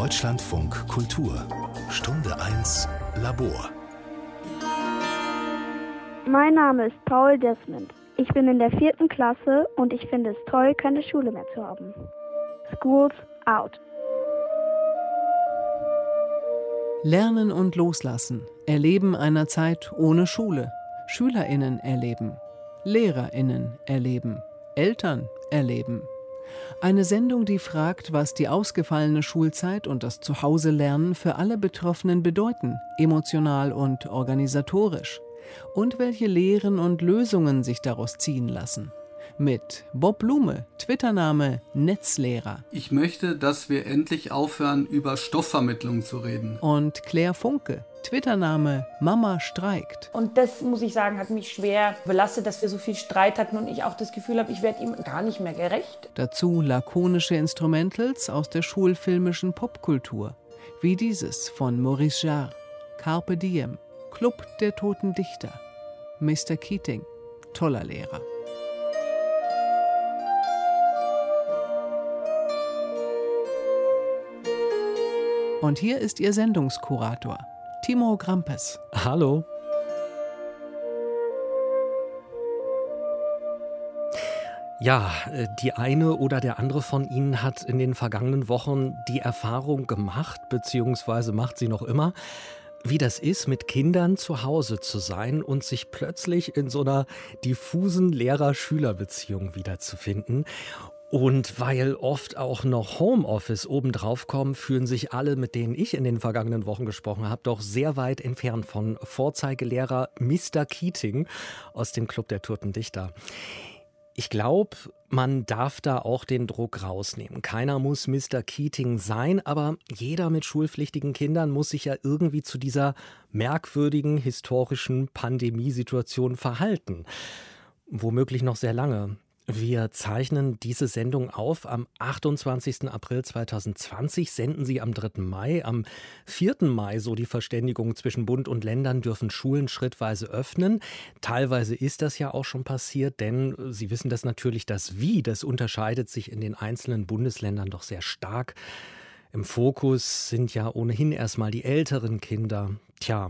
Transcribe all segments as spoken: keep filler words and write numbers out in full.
Deutschlandfunk Kultur. Stunde eins Labor. Mein Name ist Paul Desmond. Ich bin in der vierten Klasse und ich finde es toll, keine Schule mehr zu haben. School's out. Lernen und Loslassen. Erleben einer Zeit ohne Schule. SchülerInnen erleben. LehrerInnen erleben. Eltern erleben. Eine Sendung, die fragt, was die ausgefallene Schulzeit und das Zuhause-Lernen für alle Betroffenen bedeuten, emotional und organisatorisch. Und welche Lehren und Lösungen sich daraus ziehen lassen. Mit Bob Blume, Twittername Netzlehrer. Ich möchte, dass wir endlich aufhören, über Stoffvermittlung zu reden. Und Claire Funke, Twittername Mama streikt. Und das, muss ich sagen, hat mich schwer belastet, dass wir so viel Streit hatten und ich auch das Gefühl habe, ich werde ihm gar nicht mehr gerecht. Dazu lakonische Instrumentals aus der schulfilmischen Popkultur, wie dieses von Maurice Jarre, Carpe Diem, Club der Toten Dichter, Mister Keating, toller Lehrer. Und hier ist Ihr Sendungskurator, Timo Grampes. Hallo. Ja, die eine oder der andere von Ihnen hat in den vergangenen Wochen die Erfahrung gemacht, beziehungsweise macht sie noch immer, wie das ist, mit Kindern zu Hause zu sein und sich plötzlich in so einer diffusen Lehrer-Schüler-Beziehung wiederzufinden. Und weil oft auch noch Homeoffice obendrauf kommen, fühlen sich alle, mit denen ich in den vergangenen Wochen gesprochen habe, doch sehr weit entfernt von Vorzeigelehrer Mister Keating aus dem Club der Toten Dichter. Ich glaube, man darf da auch den Druck rausnehmen. Keiner muss Mister Keating sein, aber jeder mit schulpflichtigen Kindern muss sich ja irgendwie zu dieser merkwürdigen historischen Pandemiesituation verhalten. Womöglich noch sehr lange. Wir zeichnen diese Sendung auf am achtundzwanzigsten April zweitausendzwanzig, senden sie am dritten Mai. Am vierten Mai, so die Verständigung zwischen Bund und Ländern, dürfen Schulen schrittweise öffnen. Teilweise ist das ja auch schon passiert, denn Sie wissen das natürlich, das Wie, das unterscheidet sich in den einzelnen Bundesländern doch sehr stark. Im Fokus sind ja ohnehin erstmal die älteren Kinder. Tja,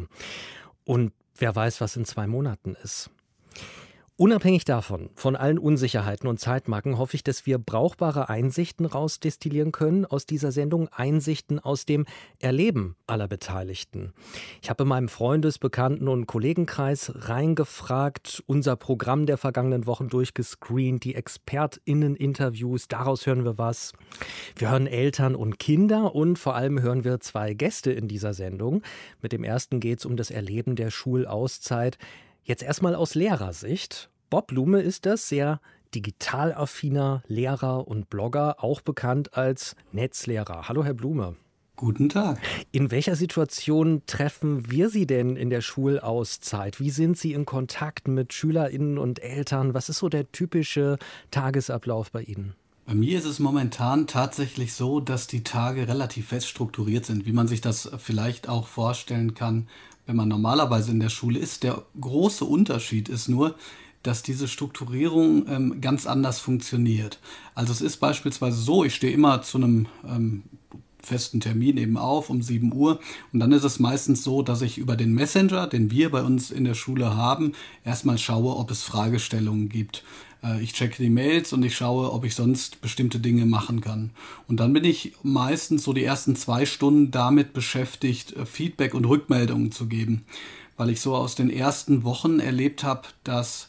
und wer weiß, was in zwei Monaten ist. Unabhängig davon, von allen Unsicherheiten und Zeitmarken, hoffe ich, dass wir brauchbare Einsichten rausdestillieren können aus dieser Sendung. Einsichten aus dem Erleben aller Beteiligten. Ich habe in meinem Freundes-, Bekannten- und Kollegenkreis reingefragt, unser Programm der vergangenen Wochen durchgescreent, die ExpertInnen-Interviews, daraus hören wir was. Wir hören Eltern und Kinder und vor allem hören wir zwei Gäste in dieser Sendung. Mit dem ersten geht es um das Erleben der Schulauszeit. Jetzt erstmal aus Lehrersicht. Bob Blume ist das, sehr digital affiner Lehrer und Blogger, auch bekannt als Netzlehrer. Hallo, Herr Blume. Guten Tag. In welcher Situation treffen wir Sie denn in der Schulauszeit? Wie sind Sie in Kontakt mit SchülerInnen und Eltern? Was ist so der typische Tagesablauf bei Ihnen? Bei mir ist es momentan tatsächlich so, dass die Tage relativ fest strukturiert sind, wie man sich das vielleicht auch vorstellen kann, wenn man normalerweise in der Schule ist. Der große Unterschied ist nur, dass diese Strukturierung ähm, ganz anders funktioniert. Also es ist beispielsweise so, ich stehe immer zu einem ähm, festen Termin eben auf um sieben Uhr und dann ist es meistens so, dass ich über den Messenger, den wir bei uns in der Schule haben, erstmal schaue, ob es Fragestellungen gibt. Ich checke die Mails und ich schaue, ob ich sonst bestimmte Dinge machen kann. Und dann bin ich meistens so die ersten zwei Stunden damit beschäftigt, Feedback und Rückmeldungen zu geben. Weil ich so aus den ersten Wochen erlebt habe, dass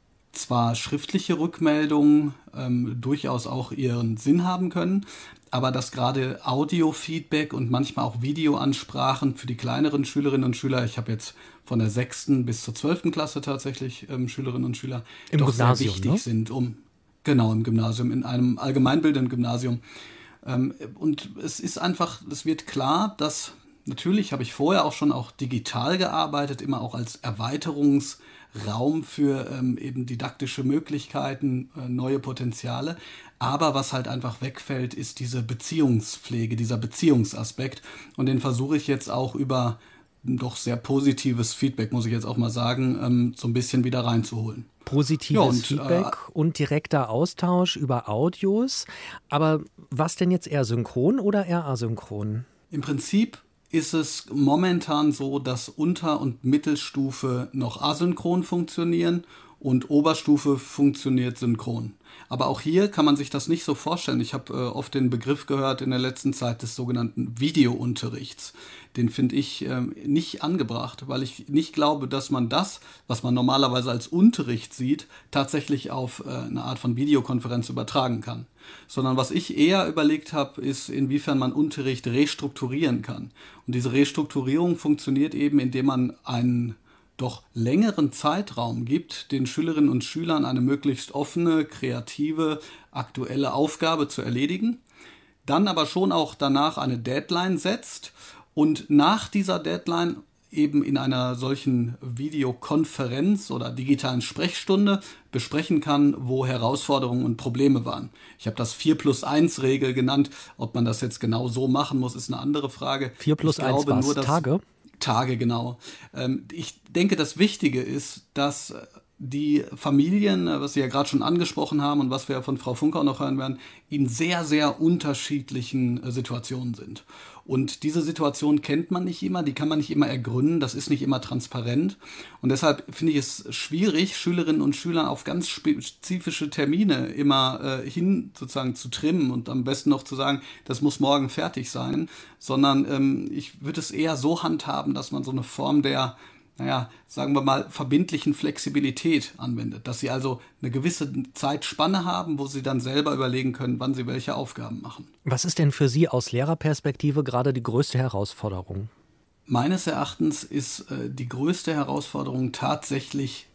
zwar schriftliche Rückmeldungen ähm, durchaus auch ihren Sinn haben können, aber dass gerade Audio-Feedback und manchmal auch Videoansprachen für die kleineren Schülerinnen und Schüler, ich habe jetzt von der sechsten bis zur zwölften Klasse tatsächlich ähm, Schülerinnen und Schüler, Im doch Gymnasium, sehr wichtig ne? sind, um genau im Gymnasium, in einem allgemeinbildenden Gymnasium. Ähm, und es ist einfach, es wird klar, dass natürlich habe ich vorher auch schon auch digital gearbeitet, immer auch als Erweiterungsraum für ähm, eben didaktische Möglichkeiten, äh, neue Potenziale. Aber was halt einfach wegfällt, ist diese Beziehungspflege, dieser Beziehungsaspekt. Und den versuche ich jetzt auch über doch sehr positives Feedback, muss ich jetzt auch mal sagen, ähm, so ein bisschen wieder reinzuholen. Positives ja, und, Feedback äh, und direkter Austausch über Audios. Aber was denn jetzt eher synchron oder eher asynchron? Im Prinzip ist es momentan so, dass Unter- und Mittelstufe noch asynchron funktionieren und Oberstufe funktioniert synchron. Aber auch hier kann man sich das nicht so vorstellen. Ich habe äh, oft den Begriff gehört in der letzten Zeit des sogenannten Videounterrichts. Den finde ich äh, nicht angebracht, weil ich nicht glaube, dass man das, was man normalerweise als Unterricht sieht, tatsächlich auf äh, eine Art von Videokonferenz übertragen kann. Sondern was ich eher überlegt habe, ist, inwiefern man Unterricht restrukturieren kann. Und diese Restrukturierung funktioniert eben, indem man einen doch längeren Zeitraum gibt, den Schülerinnen und Schülern eine möglichst offene, kreative, aktuelle Aufgabe zu erledigen, dann aber schon auch danach eine Deadline setzt und nach dieser Deadline eben in einer solchen Videokonferenz oder digitalen Sprechstunde besprechen kann, wo Herausforderungen und Probleme waren. Ich habe das vier plus eins Regel genannt. Ob man das jetzt genau so machen muss, ist eine andere Frage. vier plus eins war es, Tage? Tage, genau. Ich denke, das Wichtige ist, dass die Familien, was Sie ja gerade schon angesprochen haben und was wir ja von Frau Funke auch noch hören werden, in sehr, sehr unterschiedlichen Situationen sind. Und diese Situation kennt man nicht immer, die kann man nicht immer ergründen, das ist nicht immer transparent. Und deshalb finde ich es schwierig, Schülerinnen und Schülern auf ganz spezifische Termine immer äh, hin sozusagen zu trimmen und am besten noch zu sagen, das muss morgen fertig sein, sondern ähm, ich würde es eher so handhaben, dass man so eine Form der, naja, sagen wir mal, verbindlichen Flexibilität anwendet. Dass sie also eine gewisse Zeitspanne haben, wo sie dann selber überlegen können, wann sie welche Aufgaben machen. Was ist denn für Sie aus Lehrerperspektive gerade die größte Herausforderung? Meines Erachtens ist äh, die größte Herausforderung tatsächlich,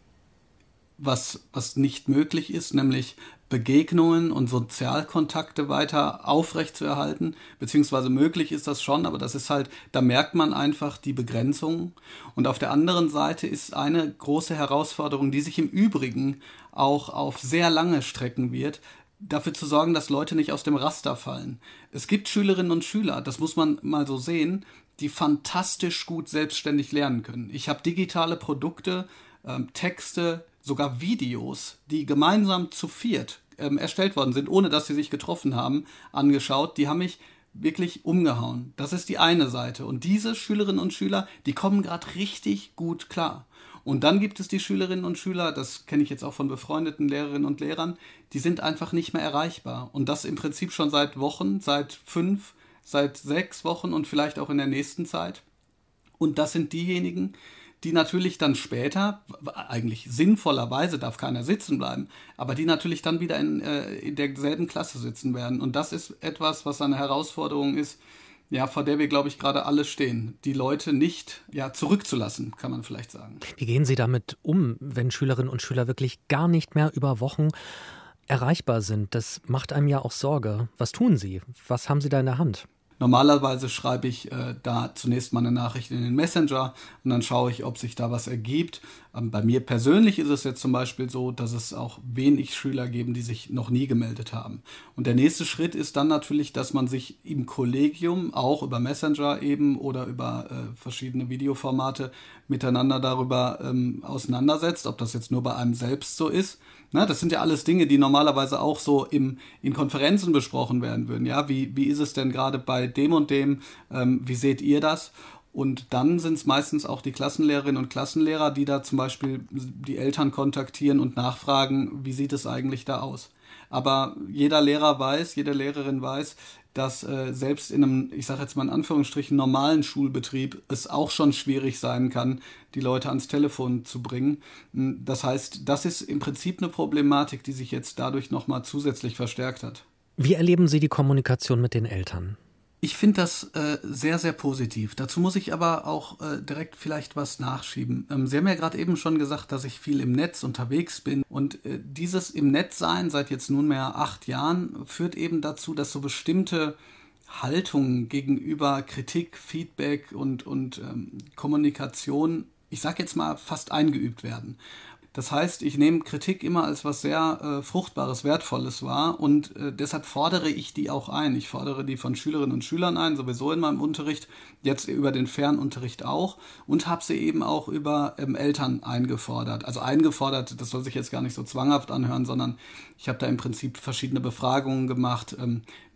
was, was nicht möglich ist, nämlich Begegnungen und Sozialkontakte weiter aufrechtzuerhalten, beziehungsweise möglich ist das schon, aber das ist halt, da merkt man einfach die Begrenzungen. Und auf der anderen Seite ist eine große Herausforderung, die sich im Übrigen auch auf sehr lange strecken wird, dafür zu sorgen, dass Leute nicht aus dem Raster fallen. Es gibt Schülerinnen und Schüler, das muss man mal so sehen, die fantastisch gut selbstständig lernen können. Ich habe digitale Produkte, ähm, Texte, sogar Videos, die gemeinsam zu viert ähm, erstellt worden sind, ohne dass sie sich getroffen haben, angeschaut. Die haben mich wirklich umgehauen. Das ist die eine Seite. Und diese Schülerinnen und Schüler, die kommen gerade richtig gut klar. Und dann gibt es die Schülerinnen und Schüler, das kenne ich jetzt auch von befreundeten Lehrerinnen und Lehrern, die sind einfach nicht mehr erreichbar. Und das im Prinzip schon seit Wochen, seit fünf, seit sechs Wochen und vielleicht auch in der nächsten Zeit. Und das sind diejenigen, die natürlich dann später, eigentlich sinnvollerweise darf keiner sitzen bleiben, aber die natürlich dann wieder in, äh, in derselben Klasse sitzen werden. Und das ist etwas, was eine Herausforderung ist, ja, vor der wir, glaube ich, gerade alle stehen. Die Leute nicht ja, zurückzulassen, kann man vielleicht sagen. Wie gehen Sie damit um, wenn Schülerinnen und Schüler wirklich gar nicht mehr über Wochen erreichbar sind? Das macht einem ja auch Sorge. Was tun Sie? Was haben Sie da in der Hand? Normalerweise schreibe ich äh, da zunächst mal eine Nachricht in den Messenger und dann schaue ich, ob sich da was ergibt. Ähm, bei mir persönlich ist es jetzt zum Beispiel so, dass es auch wenig Schüler geben, die sich noch nie gemeldet haben. Und der nächste Schritt ist dann natürlich, dass man sich im Kollegium auch über Messenger eben oder über äh, verschiedene Videoformate miteinander darüber ähm, auseinandersetzt, ob das jetzt nur bei einem selbst so ist. Na, das sind ja alles Dinge, die normalerweise auch so im, in Konferenzen besprochen werden würden. Ja, wie, wie ist es denn gerade bei dem und dem? Ähm, wie seht ihr das? Und dann sind es meistens auch die Klassenlehrerinnen und Klassenlehrer, die da zum Beispiel die Eltern kontaktieren und nachfragen, wie sieht es eigentlich da aus? Aber jeder Lehrer weiß, jede Lehrerin weiß, dass äh, selbst in einem, ich sage jetzt mal in Anführungsstrichen, normalen Schulbetrieb es auch schon schwierig sein kann, die Leute ans Telefon zu bringen. Das heißt, das ist im Prinzip eine Problematik, die sich jetzt dadurch nochmal zusätzlich verstärkt hat. Wie erleben Sie die Kommunikation mit den Eltern? Ich finde das äh, sehr, sehr positiv. Dazu muss ich aber auch äh, direkt vielleicht was nachschieben. Ähm, Sie haben ja gerade eben schon gesagt, dass ich viel im Netz unterwegs bin. Und äh, dieses im Netz sein seit jetzt nunmehr acht Jahren führt eben dazu, dass so bestimmte Haltungen gegenüber Kritik, Feedback und, und ähm, Kommunikation, ich sage jetzt mal, fast eingeübt werden. Das heißt, ich nehme Kritik immer als was sehr äh, Fruchtbares, Wertvolles wahr und äh, deshalb fordere ich die auch ein. Ich fordere die von Schülerinnen und Schülern ein, sowieso in meinem Unterricht, jetzt über den Fernunterricht auch und habe sie eben auch über ähm, Eltern eingefordert. Also eingefordert, das soll sich jetzt gar nicht so zwanghaft anhören, sondern ich habe da im Prinzip verschiedene Befragungen gemacht ähm,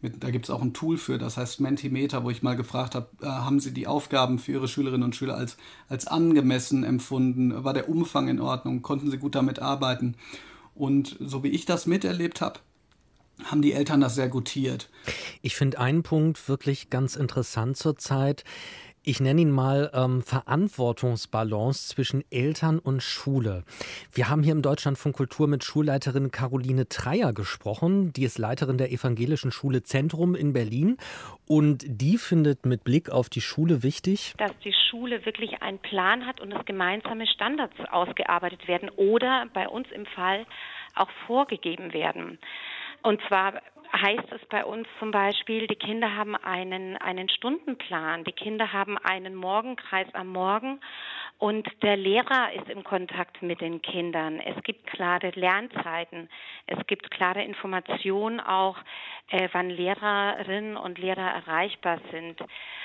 Mit, da gibt es auch ein Tool für, das heißt Mentimeter, wo ich mal gefragt habe, äh, haben Sie die Aufgaben für Ihre Schülerinnen und Schüler als, als angemessen empfunden? War der Umfang in Ordnung? Konnten Sie gut damit arbeiten? Und so wie ich das miterlebt habe, haben die Eltern das sehr gutiert. Ich finde einen Punkt wirklich ganz interessant zurzeit. Ich nenne ihn mal ähm, Verantwortungsbalance zwischen Eltern und Schule. Wir haben hier im Deutschlandfunk Kultur mit Schulleiterin Caroline Treyer gesprochen. Die ist Leiterin der Evangelischen Schule Zentrum in Berlin. Und die findet mit Blick auf die Schule wichtig, dass die Schule wirklich einen Plan hat und dass gemeinsame Standards ausgearbeitet werden oder bei uns im Fall auch vorgegeben werden. Und zwar heißt es bei uns zum Beispiel, die Kinder haben einen, einen Stundenplan, die Kinder haben einen Morgenkreis am Morgen und der Lehrer ist im Kontakt mit den Kindern. Es gibt klare Lernzeiten, es gibt klare Informationen auch, äh, wann Lehrerinnen und Lehrer erreichbar sind.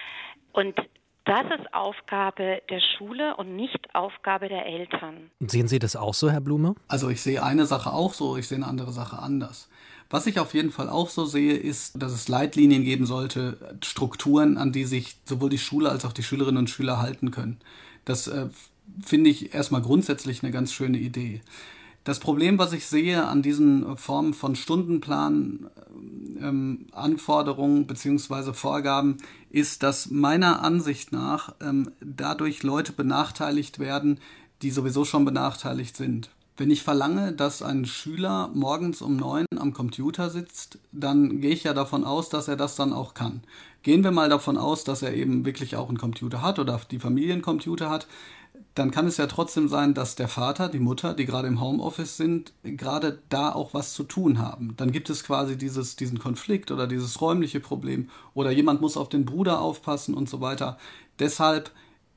Und das ist Aufgabe der Schule und nicht Aufgabe der Eltern. Sehen Sie das auch so, Herr Blume? Also ich sehe eine Sache auch so, ich sehe eine andere Sache anders. Was ich auf jeden Fall auch so sehe, ist, dass es Leitlinien geben sollte, Strukturen, an die sich sowohl die Schule als auch die Schülerinnen und Schüler halten können. Das äh, finde ich erstmal grundsätzlich eine ganz schöne Idee. Das Problem, was ich sehe an diesen Formen von Stundenplan, ähm, Anforderungen bzw. Vorgaben, ist, dass meiner Ansicht nach ähm, dadurch Leute benachteiligt werden, die sowieso schon benachteiligt sind. Wenn ich verlange, dass ein Schüler morgens um neun am Computer sitzt, dann gehe ich ja davon aus, dass er das dann auch kann. Gehen wir mal davon aus, dass er eben wirklich auch einen Computer hat oder die Familie einen Computer hat, dann kann es ja trotzdem sein, dass der Vater, die Mutter, die gerade im Homeoffice sind, gerade da auch was zu tun haben. Dann gibt es quasi dieses, diesen Konflikt oder dieses räumliche Problem oder jemand muss auf den Bruder aufpassen und so weiter. Deshalb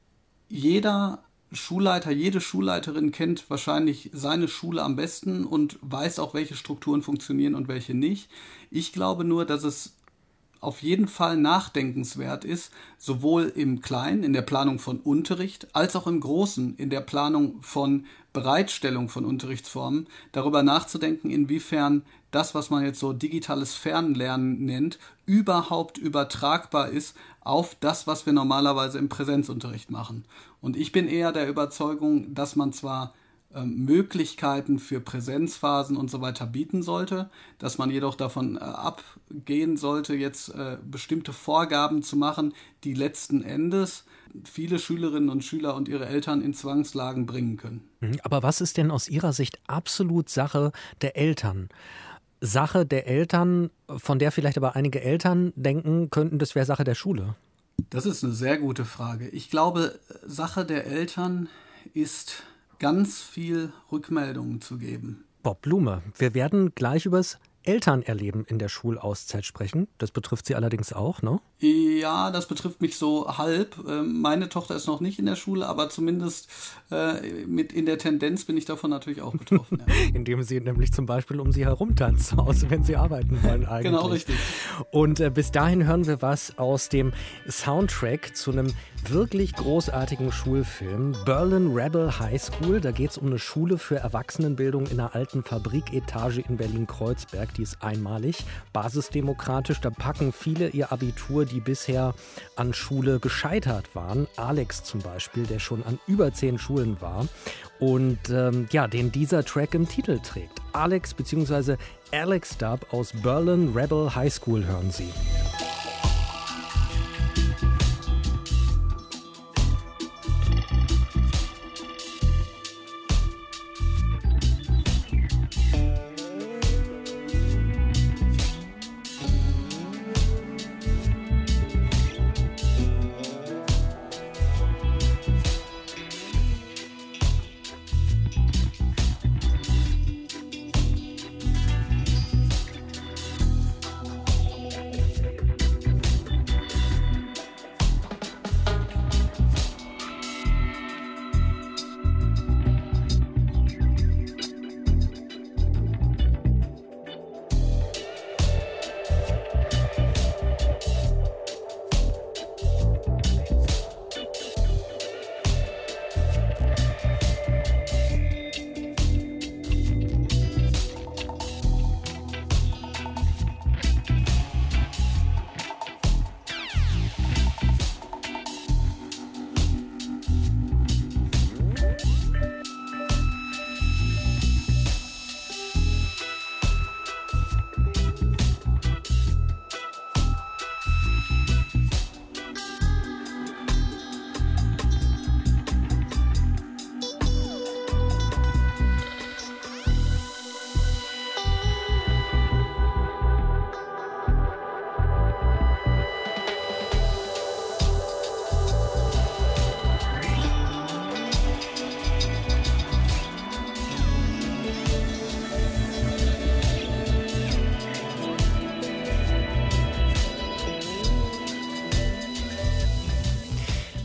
jeder Schulleiter, jede Schulleiterin kennt wahrscheinlich seine Schule am besten und weiß auch, welche Strukturen funktionieren und welche nicht. Ich glaube nur, dass es auf jeden Fall nachdenkenswert ist, sowohl im Kleinen, in der Planung von Unterricht, als auch im Großen, in der Planung von Bereitstellung von Unterrichtsformen, darüber nachzudenken, inwiefern das, was man jetzt so digitales Fernlernen nennt, überhaupt übertragbar ist auf das, was wir normalerweise im Präsenzunterricht machen. Und ich bin eher der Überzeugung, dass man zwar Möglichkeiten für Präsenzphasen und so weiter bieten sollte, dass man jedoch davon äh, abgehen sollte, jetzt äh, bestimmte Vorgaben zu machen, die letzten Endes viele Schülerinnen und Schüler und ihre Eltern in Zwangslagen bringen können. Aber was ist denn aus Ihrer Sicht absolut Sache der Eltern? Sache der Eltern, von der vielleicht aber einige Eltern denken könnten, das wäre Sache der Schule? Das ist eine sehr gute Frage. Ich glaube, Sache der Eltern ist ganz viel Rückmeldungen zu geben. Bob Blume, wir werden gleich übers Elternerleben in der Schulauszeit sprechen. Das betrifft Sie allerdings auch, ne? Ja, das betrifft mich so halb. Meine Tochter ist noch nicht in der Schule, aber zumindest äh, mit in der Tendenz bin ich davon natürlich auch betroffen. Ja. Indem sie nämlich zum Beispiel um sie herumtanzt, zu Hause, wenn sie arbeiten wollen eigentlich. Genau, richtig. Und äh, bis dahin hören wir was aus dem Soundtrack zu einem wirklich großartigen Schulfilm, Berlin Rebel High School. Da geht es um eine Schule für Erwachsenenbildung in einer alten Fabriketage in Berlin-Kreuzberg. Die ist einmalig, basisdemokratisch. Da packen viele ihr Abitur, die bisher an Schule gescheitert waren. Alex zum Beispiel, der schon an über zehn Schulen war und ähm, ja, den dieser Track im Titel trägt. Alex bzw. Alex Dub aus Berlin Rebel High School hören Sie.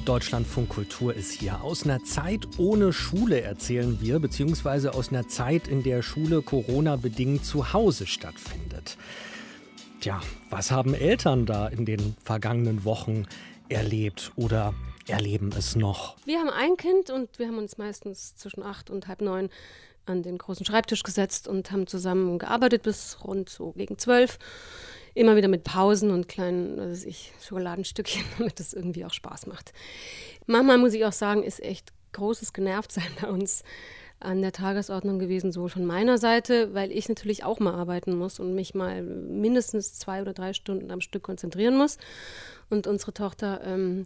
Deutschlandfunk Kultur ist hier. Aus einer Zeit ohne Schule erzählen wir, beziehungsweise aus einer Zeit, in der Schule Corona-bedingt zu Hause stattfindet. Tja, was haben Eltern da in den vergangenen Wochen erlebt oder erleben es noch? Wir haben ein Kind und wir haben uns meistens zwischen acht und halb neun an den großen Schreibtisch gesetzt und haben zusammen gearbeitet bis rund so gegen zwölf. Immer wieder mit Pausen und kleinen, was weiß ich, Schokoladenstückchen, damit es irgendwie auch Spaß macht. Manchmal, muss ich auch sagen, ist echt großes Genervtsein bei uns an der Tagesordnung gewesen, so von meiner Seite, weil ich natürlich auch mal arbeiten muss und mich mal mindestens zwei oder drei Stunden am Stück konzentrieren muss. Und unsere Tochter ähm,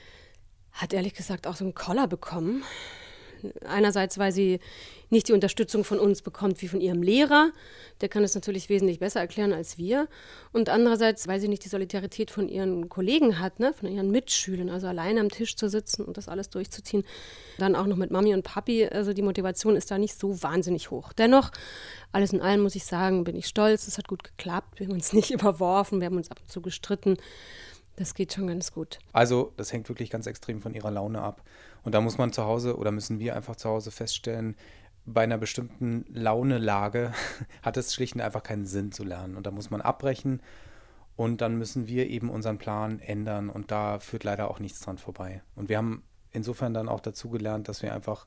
hat ehrlich gesagt auch so einen Koller bekommen. Einerseits, weil sie nicht die Unterstützung von uns bekommt wie von ihrem Lehrer. Der kann es natürlich wesentlich besser erklären als wir. Und andererseits, weil sie nicht die Solidarität von ihren Kollegen hat, ne, von ihren Mitschülern. Also alleine am Tisch zu sitzen und das alles durchzuziehen. Dann auch noch mit Mami und Papi. Also die Motivation ist da nicht so wahnsinnig hoch. Dennoch, alles in allem muss ich sagen, bin ich stolz. Es hat gut geklappt. Wir haben uns nicht überworfen. Wir haben uns ab und zu gestritten. Das geht schon ganz gut. Also das hängt wirklich ganz extrem von ihrer Laune ab. Und da muss man zu Hause oder müssen wir einfach zu Hause feststellen, bei einer bestimmten Launelage hat es schlicht und einfach keinen Sinn zu lernen. Und da muss man abbrechen und dann müssen wir eben unseren Plan ändern. Und da führt leider auch nichts dran vorbei. Und wir haben insofern dann auch dazu gelernt, dass wir einfach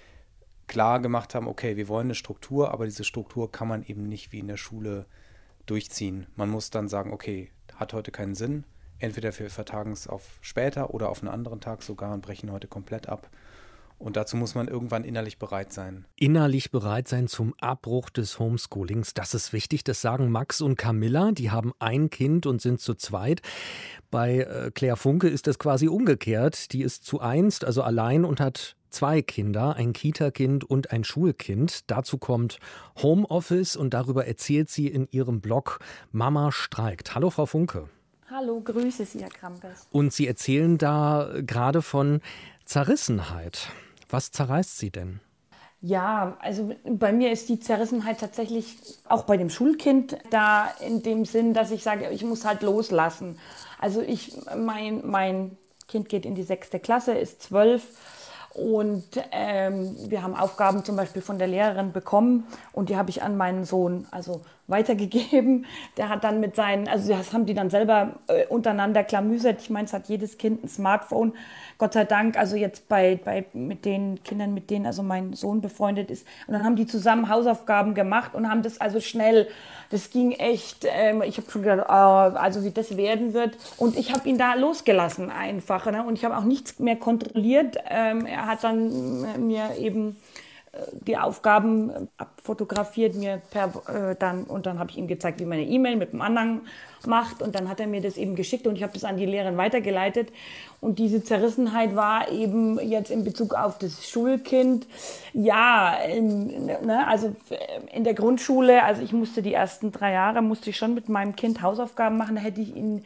klar gemacht haben, okay, wir wollen eine Struktur, aber diese Struktur kann man eben nicht wie in der Schule durchziehen. Man muss dann sagen, okay, hat heute keinen Sinn. Entweder wir vertagen es auf später oder auf einen anderen Tag sogar und brechen heute komplett ab. Und dazu muss man irgendwann innerlich bereit sein. Innerlich bereit sein zum Abbruch des Homeschoolings, das ist wichtig. Das sagen Max und Camilla, die haben ein Kind und sind zu zweit. Bei äh, Claire Funke ist das quasi umgekehrt. Die ist zu einst, also allein und hat zwei Kinder, ein Kita-Kind und ein Schulkind. Dazu kommt Homeoffice und darüber erzählt sie in ihrem Blog Mama streikt. Hallo Frau Funke. Hallo, grüße Sie, Herr Krampes. Und Sie erzählen da gerade von Zerrissenheit. Was zerreißt Sie denn? Ja, also bei mir ist die Zerrissenheit tatsächlich auch bei dem Schulkind da in dem Sinn, dass ich sage, ich muss halt loslassen. Also ich, mein, mein Kind geht in die sechste Klasse, ist zwölf. Und ähm, wir haben Aufgaben zum Beispiel von der Lehrerin bekommen und die habe ich an meinen Sohn also weitergegeben. Der hat dann mit seinen, also das haben die dann selber äh, untereinander klamüsert. Ich meine, es hat jedes Kind ein Smartphone, Gott sei Dank. Also jetzt bei, bei mit den Kindern, mit denen also mein Sohn befreundet ist. Und dann haben die zusammen Hausaufgaben gemacht und haben das also schnell, das ging echt, ähm, ich habe schon gedacht, oh, also wie das werden wird. Und ich habe ihn da losgelassen einfach. Ne? Und ich habe auch nichts mehr kontrolliert. Ähm, er hat dann mir eben die Aufgaben abfotografiert mir per, äh, dann, und dann habe ich ihm gezeigt, wie man eine E-Mail mit dem anderen macht und dann hat er mir das eben geschickt und ich habe das an die Lehrerin weitergeleitet und diese Zerrissenheit war eben jetzt in Bezug auf das Schulkind, ja, in, ne, also in der Grundschule, also ich musste die ersten drei Jahre, musste ich schon mit meinem Kind Hausaufgaben machen, da hätte ich ihn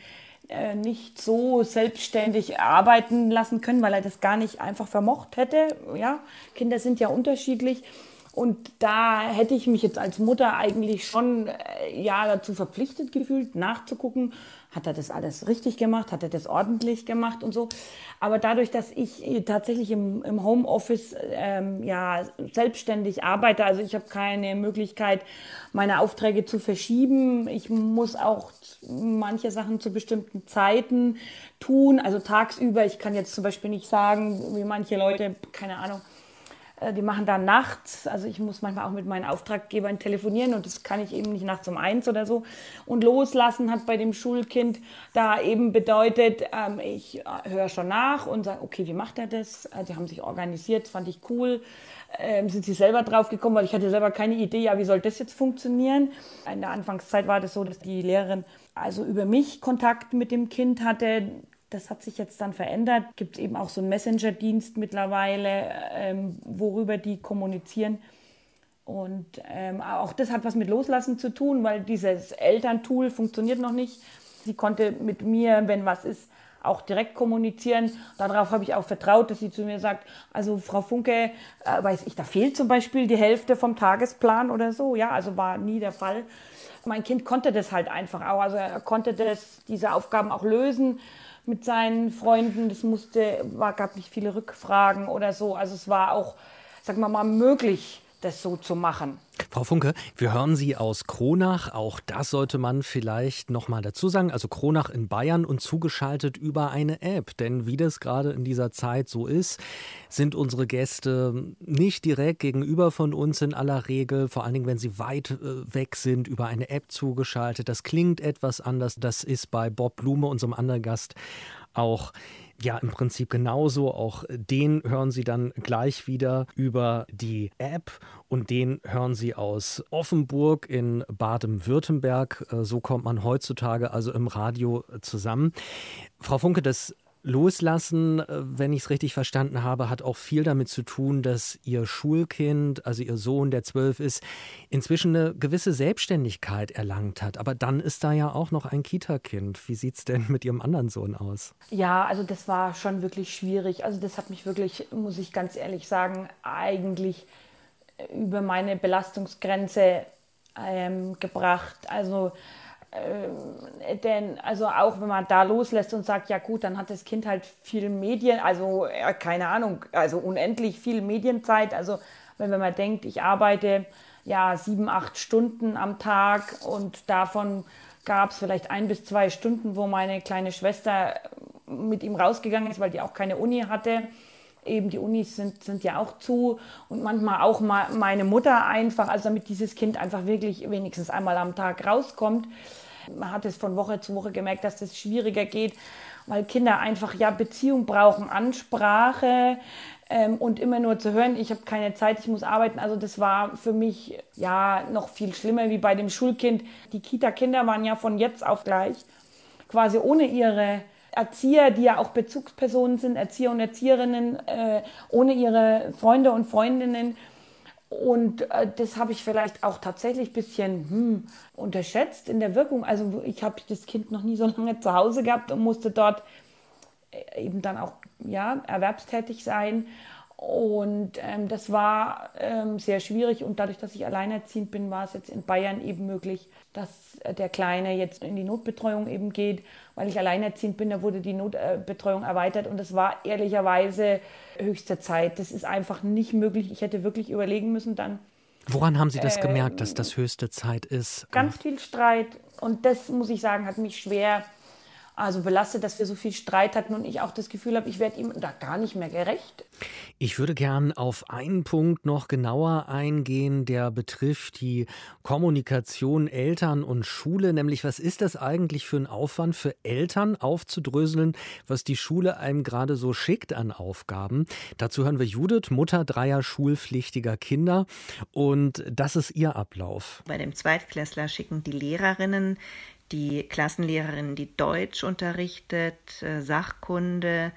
nicht so selbstständig arbeiten lassen können, weil er das gar nicht einfach vermocht hätte. Ja, Kinder sind ja unterschiedlich. Und da hätte ich mich jetzt als Mutter eigentlich schon ja, dazu verpflichtet gefühlt, nachzugucken, hat er das alles richtig gemacht, hat er das ordentlich gemacht und so. Aber dadurch, dass ich tatsächlich im, im Homeoffice ähm, ja, selbstständig arbeite, also ich habe keine Möglichkeit, meine Aufträge zu verschieben. Ich muss auch manche Sachen zu bestimmten Zeiten tun, also tagsüber. Ich kann jetzt zum Beispiel nicht sagen, wie manche Leute, keine Ahnung, die machen da nachts, also ich muss manchmal auch mit meinen Auftraggebern telefonieren und das kann ich eben nicht nachts um eins oder so. Und loslassen hat bei dem Schulkind da eben bedeutet, ähm, ich höre schon nach und sage, okay, wie macht er das? Die haben sich organisiert, fand ich cool. Ähm, sind sie selber drauf gekommen, weil ich hatte selber keine Idee, ja, wie soll das jetzt funktionieren? In der Anfangszeit war das so, dass die Lehrerin also über mich Kontakt mit dem Kind hatte. Das hat sich jetzt dann verändert. Es gibt eben auch so einen Messenger-Dienst mittlerweile, ähm, worüber die kommunizieren. Und ähm, auch das hat was mit Loslassen zu tun, weil dieses Elterntool funktioniert noch nicht. Sie konnte mit mir, wenn was ist, auch direkt kommunizieren. Darauf habe ich auch vertraut, dass sie zu mir sagt, also Frau Funke, äh, weiß ich, da fehlt zum Beispiel die Hälfte vom Tagesplan oder so. Ja, also war nie der Fall. Mein Kind konnte das halt einfach auch. Also er konnte das, diese Aufgaben auch lösen mit seinen Freunden. Das musste, war, gab nicht viele Rückfragen oder so. Also es war auch, sagen wir mal, möglich, das so zu machen. Frau Funke, wir hören Sie aus Kronach. Auch das sollte man vielleicht noch mal dazu sagen. Also Kronach in Bayern und zugeschaltet über eine App. Denn wie das gerade in dieser Zeit so ist, sind unsere Gäste nicht direkt gegenüber von uns in aller Regel. Vor allen Dingen, wenn sie weit äh, weg sind, über eine App zugeschaltet. Das klingt etwas anders. Das ist bei Bob Blume, unserem anderen Gast, auch ja im Prinzip genauso. Auch den hören Sie dann gleich wieder über die App und den hören Sie aus Offenburg in Baden-Württemberg. So kommt man heutzutage also im Radio zusammen. Frau Funke, das Loslassen, wenn ich es richtig verstanden habe, hat auch viel damit zu tun, dass Ihr Schulkind, also Ihr Sohn, der zwölf ist, inzwischen eine gewisse Selbstständigkeit erlangt hat. Aber dann ist da ja auch noch ein Kita-Kind. Wie sieht es denn mit Ihrem anderen Sohn aus? Ja, also das war schon wirklich schwierig. Also das hat mich wirklich, muss ich ganz ehrlich sagen, eigentlich über meine Belastungsgrenze ähm, gebracht. Also Äh, denn also auch wenn man da loslässt und sagt, ja gut, dann hat das Kind halt viel Medien, also äh, keine Ahnung, also unendlich viel Medienzeit. Also wenn, wenn man denkt, ich arbeite ja sieben, acht Stunden am Tag und davon gab es vielleicht ein bis zwei Stunden, wo meine kleine Schwester mit ihm rausgegangen ist, weil die auch keine Uni hatte. Eben die Unis sind, sind ja auch zu und manchmal auch mal meine Mutter einfach, also damit dieses Kind einfach wirklich wenigstens einmal am Tag rauskommt. Man hat es von Woche zu Woche gemerkt, dass das schwieriger geht, weil Kinder einfach ja Beziehung brauchen, Ansprache ähm, und immer nur zu hören, ich habe keine Zeit, ich muss arbeiten. Also das war für mich ja noch viel schlimmer wie bei dem Schulkind. Die Kita-Kinder waren ja von jetzt auf gleich quasi ohne ihre Erzieher, die ja auch Bezugspersonen sind, Erzieher und Erzieherinnen, äh, ohne ihre Freunde und Freundinnen. Und äh, das habe ich vielleicht auch tatsächlich ein bisschen hm, unterschätzt in der Wirkung. Also ich habe das Kind noch nie so lange zu Hause gehabt und musste dort äh, eben dann auch ja, erwerbstätig sein. Und ähm, das war ähm, sehr schwierig. Und dadurch, dass ich alleinerziehend bin, war es jetzt in Bayern eben möglich, dass äh, der Kleine jetzt in die Notbetreuung eben geht. Weil ich alleinerziehend bin, da wurde die Notbetreuung erweitert. Und das war ehrlicherweise höchste Zeit. Das ist einfach nicht möglich. Ich hätte wirklich überlegen müssen dann. Woran haben Sie das äh, gemerkt, dass das höchste Zeit ist? Ganz viel Streit. Und das, muss ich sagen, hat mich schwer also belastet, dass wir so viel Streit hatten und ich auch das Gefühl habe, ich werde ihm da gar nicht mehr gerecht. Ich würde gern auf einen Punkt noch genauer eingehen, der betrifft die Kommunikation Eltern und Schule, nämlich was ist das eigentlich für ein Aufwand für Eltern aufzudröseln, was die Schule einem gerade so schickt an Aufgaben. Dazu hören wir Judith, Mutter dreier schulpflichtiger Kinder und das ist ihr Ablauf. Bei dem Zweitklässler schicken die Lehrerinnen die Klassenlehrerin, die Deutsch unterrichtet, Sachkunde,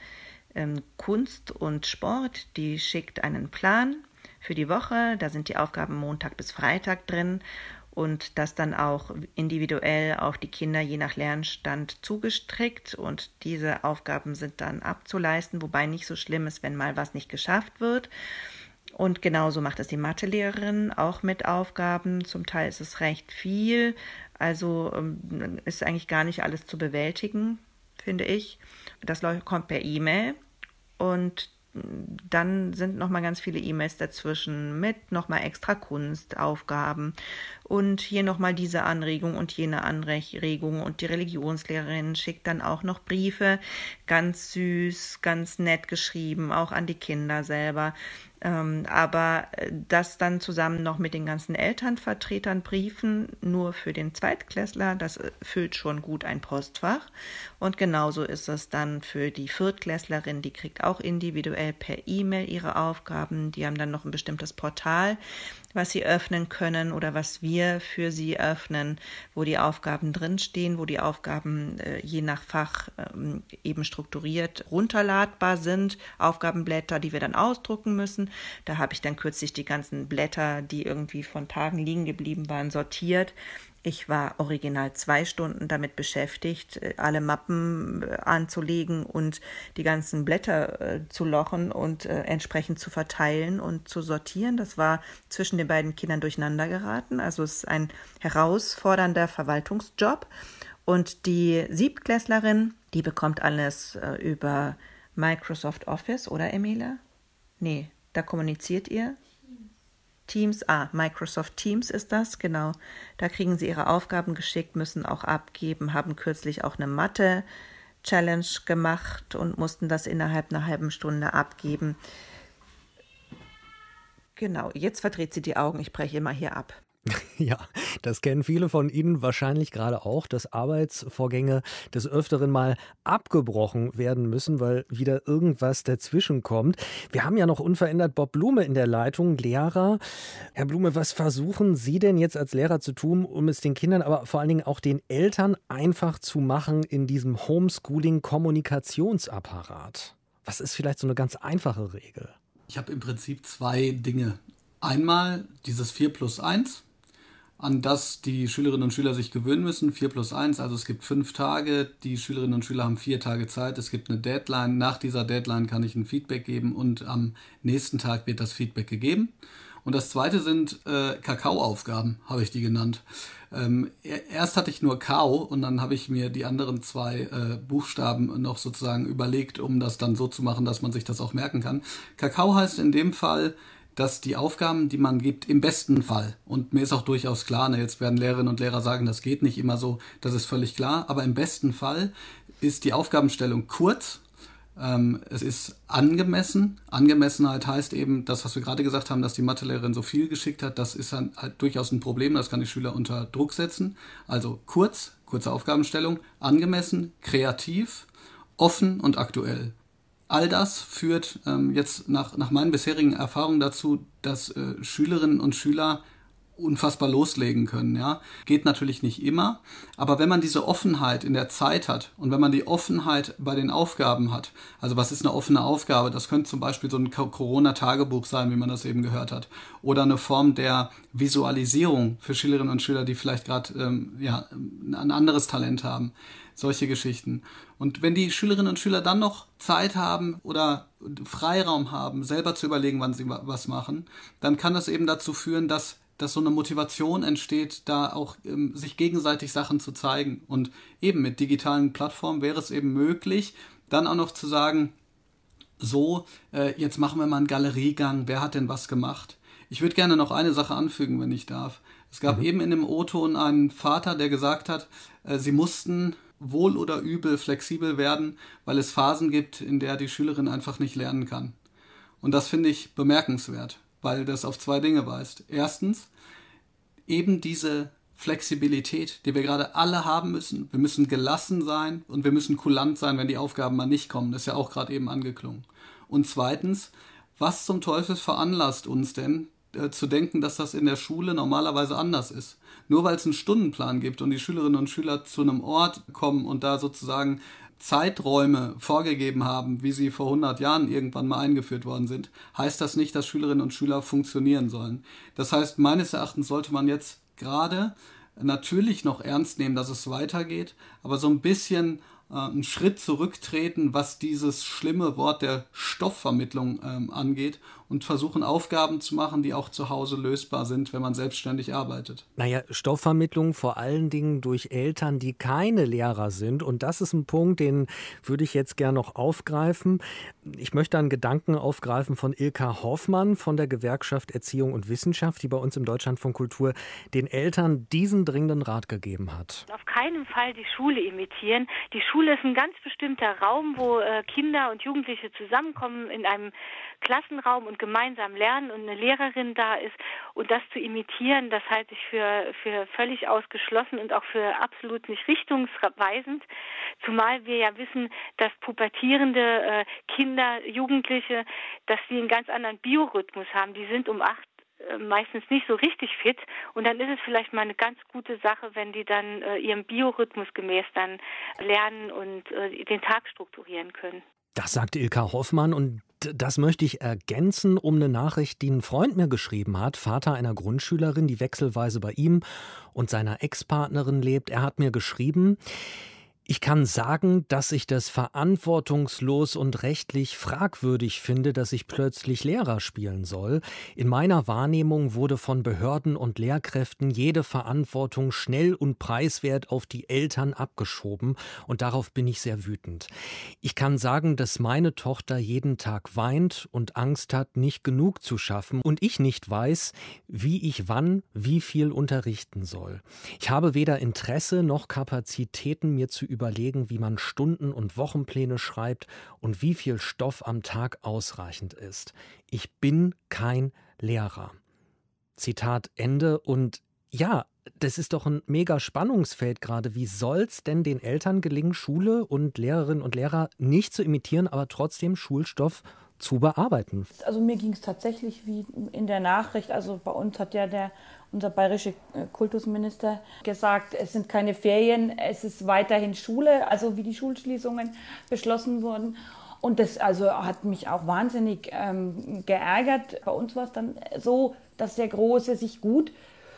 Kunst und Sport, die schickt einen Plan für die Woche. Da sind die Aufgaben Montag bis Freitag drin und das dann auch individuell auf die Kinder je nach Lernstand zugestrickt. Und diese Aufgaben sind dann abzuleisten, wobei nicht so schlimm ist, wenn mal was nicht geschafft wird. Und genauso macht es die Mathelehrerin auch mit Aufgaben. Zum Teil ist es recht viel. Also ist eigentlich gar nicht alles zu bewältigen, finde ich. Das kommt per E-Mail und dann sind nochmal ganz viele E-Mails dazwischen mit nochmal extra Kunstaufgaben und hier nochmal diese Anregung und jene Anregung und die Religionslehrerin schickt dann auch noch Briefe, ganz süß, ganz nett geschrieben, auch an die Kinder selber. Ähm, aber das dann zusammen noch mit den ganzen Elternvertretern Briefen nur für den Zweitklässler, das füllt schon gut ein Postfach. Und genauso ist es dann für die Viertklässlerin, die kriegt auch individuell per E-Mail ihre Aufgaben. Die haben dann noch ein bestimmtes Portal, was sie öffnen können oder was wir für sie öffnen, wo die Aufgaben drinstehen, wo die Aufgaben äh, je nach Fach ähm, eben strukturiert runterladbar sind. Aufgabenblätter, die wir dann ausdrucken müssen. Da habe ich dann kürzlich die ganzen Blätter, die irgendwie von Tagen liegen geblieben waren, sortiert Ich war original zwei Stunden damit beschäftigt, alle Mappen anzulegen und die ganzen Blätter äh, zu lochen und äh, entsprechend zu verteilen und zu sortieren. Das war zwischen den beiden Kindern durcheinander geraten. Also es ist ein herausfordernder Verwaltungsjob. Und die Siebtklässlerin, die bekommt alles äh, über Microsoft Office, oder Emilia? Nee, da kommuniziert ihr? Teams, ah, Microsoft Teams ist das, genau. Da kriegen sie ihre Aufgaben geschickt, müssen auch abgeben, haben kürzlich auch eine Mathe-Challenge gemacht und mussten das innerhalb einer halben Stunde abgeben. Genau, jetzt verdreht sie die Augen, ich breche immer hier ab. Ja, das kennen viele von Ihnen wahrscheinlich gerade auch, dass Arbeitsvorgänge des Öfteren mal abgebrochen werden müssen, weil wieder irgendwas dazwischen kommt. Wir haben ja noch unverändert Bob Blume in der Leitung, Lehrer. Herr Blume, was versuchen Sie denn jetzt als Lehrer zu tun, um es den Kindern, aber vor allen Dingen auch den Eltern einfach zu machen in diesem Homeschooling-Kommunikationsapparat? Was ist vielleicht so eine ganz einfache Regel? Ich habe im Prinzip zwei Dinge. Einmal dieses vier plus eins. An das die Schülerinnen und Schüler sich gewöhnen müssen. vier plus eins, also es gibt fünf Tage. Die Schülerinnen und Schüler haben vier Tage Zeit. Es gibt eine Deadline. Nach dieser Deadline kann ich ein Feedback geben und am nächsten Tag wird das Feedback gegeben. Und das zweite sind äh, Kakao-Aufgaben, habe ich die genannt. Ähm, erst hatte ich nur Kau und dann habe ich mir die anderen zwei äh, Buchstaben noch sozusagen überlegt, um das dann so zu machen, dass man sich das auch merken kann. Kakao heißt in dem Fall, dass die Aufgaben, die man gibt, im besten Fall, und mir ist auch durchaus klar, ne, jetzt werden Lehrerinnen und Lehrer sagen, das geht nicht immer so, das ist völlig klar, aber im besten Fall ist die Aufgabenstellung kurz, ähm, es ist angemessen. Angemessenheit heißt eben, das, was wir gerade gesagt haben, dass die Mathelehrerin so viel geschickt hat, das ist dann halt durchaus ein Problem, das kann die Schüler unter Druck setzen. Also kurz, kurze Aufgabenstellung, angemessen, kreativ, offen und aktuell. All das führt ähm, jetzt nach, nach meinen bisherigen Erfahrungen dazu, dass äh, Schülerinnen und Schüler unfassbar loslegen können. Ja? Geht natürlich nicht immer, aber wenn man diese Offenheit in der Zeit hat und wenn man die Offenheit bei den Aufgaben hat, also was ist eine offene Aufgabe? Das könnte zum Beispiel so ein Corona-Tagebuch sein, wie man das eben gehört hat, oder eine Form der Visualisierung für Schülerinnen und Schüler, die vielleicht gerade ähm, ja, ein anderes Talent haben. Solche Geschichten. Und wenn die Schülerinnen und Schüler dann noch Zeit haben oder Freiraum haben, selber zu überlegen, wann sie was machen, dann kann das eben dazu führen, dass, dass so eine Motivation entsteht, da auch ähm, sich gegenseitig Sachen zu zeigen. Und eben mit digitalen Plattformen wäre es eben möglich, dann auch noch zu sagen, so, äh, jetzt machen wir mal einen Galeriegang, wer hat denn was gemacht? Ich würde gerne noch eine Sache anfügen, wenn ich darf. Es gab mhm. eben in dem O-Ton einen Vater, der gesagt hat, äh, sie mussten wohl oder übel flexibel werden, weil es Phasen gibt, in der die Schülerin einfach nicht lernen kann. Und das finde ich bemerkenswert, weil das auf zwei Dinge weist. Erstens, eben diese Flexibilität, die wir gerade alle haben müssen. Wir müssen gelassen sein und wir müssen kulant sein, wenn die Aufgaben mal nicht kommen. Das ist ja auch gerade eben angeklungen. Und zweitens, was zum Teufel veranlasst uns denn, äh, zu denken, dass das in der Schule normalerweise anders ist? Nur weil es einen Stundenplan gibt und die Schülerinnen und Schüler zu einem Ort kommen und da sozusagen Zeiträume vorgegeben haben, wie sie vor hundert Jahren irgendwann mal eingeführt worden sind, heißt das nicht, dass Schülerinnen und Schüler funktionieren sollen. Das heißt, meines Erachtens sollte man jetzt gerade natürlich noch ernst nehmen, dass es weitergeht, aber so ein bisschen äh, einen Schritt zurücktreten, was dieses schlimme Wort der Stoffvermittlung ähm, angeht und versuchen, Aufgaben zu machen, die auch zu Hause lösbar sind, wenn man selbstständig arbeitet. Naja, Stoffvermittlung vor allen Dingen durch Eltern, die keine Lehrer sind. Und das ist ein Punkt, den würde ich jetzt gerne noch aufgreifen. Ich möchte einen Gedanken aufgreifen von Ilka Hoffmann von der Gewerkschaft Erziehung und Wissenschaft, die bei uns im Deutschlandfunk Kultur den Eltern diesen dringenden Rat gegeben hat. Auf keinen Fall die Schule imitieren. Die Schule ist ein ganz bestimmter Raum, wo äh, Kinder und Jugendliche zusammenkommen in einem Klassenraum und gemeinsam lernen und eine Lehrerin da ist. Und das zu imitieren, das halte ich für, für völlig ausgeschlossen und auch für absolut nicht richtungsweisend. Zumal wir ja wissen, dass pubertierende äh, Kinder, Jugendliche, dass sie einen ganz anderen Biorhythmus haben. Die sind um acht äh, meistens nicht so richtig fit. Und dann ist es vielleicht mal eine ganz gute Sache, wenn die dann äh, ihrem Biorhythmus gemäß dann lernen und äh, den Tag strukturieren können. Das sagt Ilka Hoffmann und das möchte ich ergänzen um eine Nachricht, die ein Freund mir geschrieben hat, Vater einer Grundschülerin, die wechselweise bei ihm und seiner Ex-Partnerin lebt. Er hat mir geschrieben: Ich kann sagen, dass ich das verantwortungslos und rechtlich fragwürdig finde, dass ich plötzlich Lehrer spielen soll. In meiner Wahrnehmung wurde von Behörden und Lehrkräften jede Verantwortung schnell und preiswert auf die Eltern abgeschoben und darauf bin ich sehr wütend. Ich kann sagen, dass meine Tochter jeden Tag weint und Angst hat, nicht genug zu schaffen und ich nicht weiß, wie ich wann, wie viel unterrichten soll. Ich habe weder Interesse noch Kapazitäten, mir zu überlegen, wie man Stunden- und Wochenpläne schreibt und wie viel Stoff am Tag ausreichend ist. Ich bin kein Lehrer. Zitat Ende. Und ja, das ist doch ein mega Spannungsfeld gerade. Wie soll es denn den Eltern gelingen, Schule und Lehrerinnen und Lehrer nicht zu imitieren, aber trotzdem Schulstoff zu bearbeiten? Also mir ging es tatsächlich wie in der Nachricht, also bei uns hat ja der, unser bayerischer Kultusminister gesagt, es sind keine Ferien, es ist weiterhin Schule, also wie die Schulschließungen beschlossen wurden. Und das also hat mich auch wahnsinnig ähm, geärgert. Bei uns war es dann so, dass der Große sich gut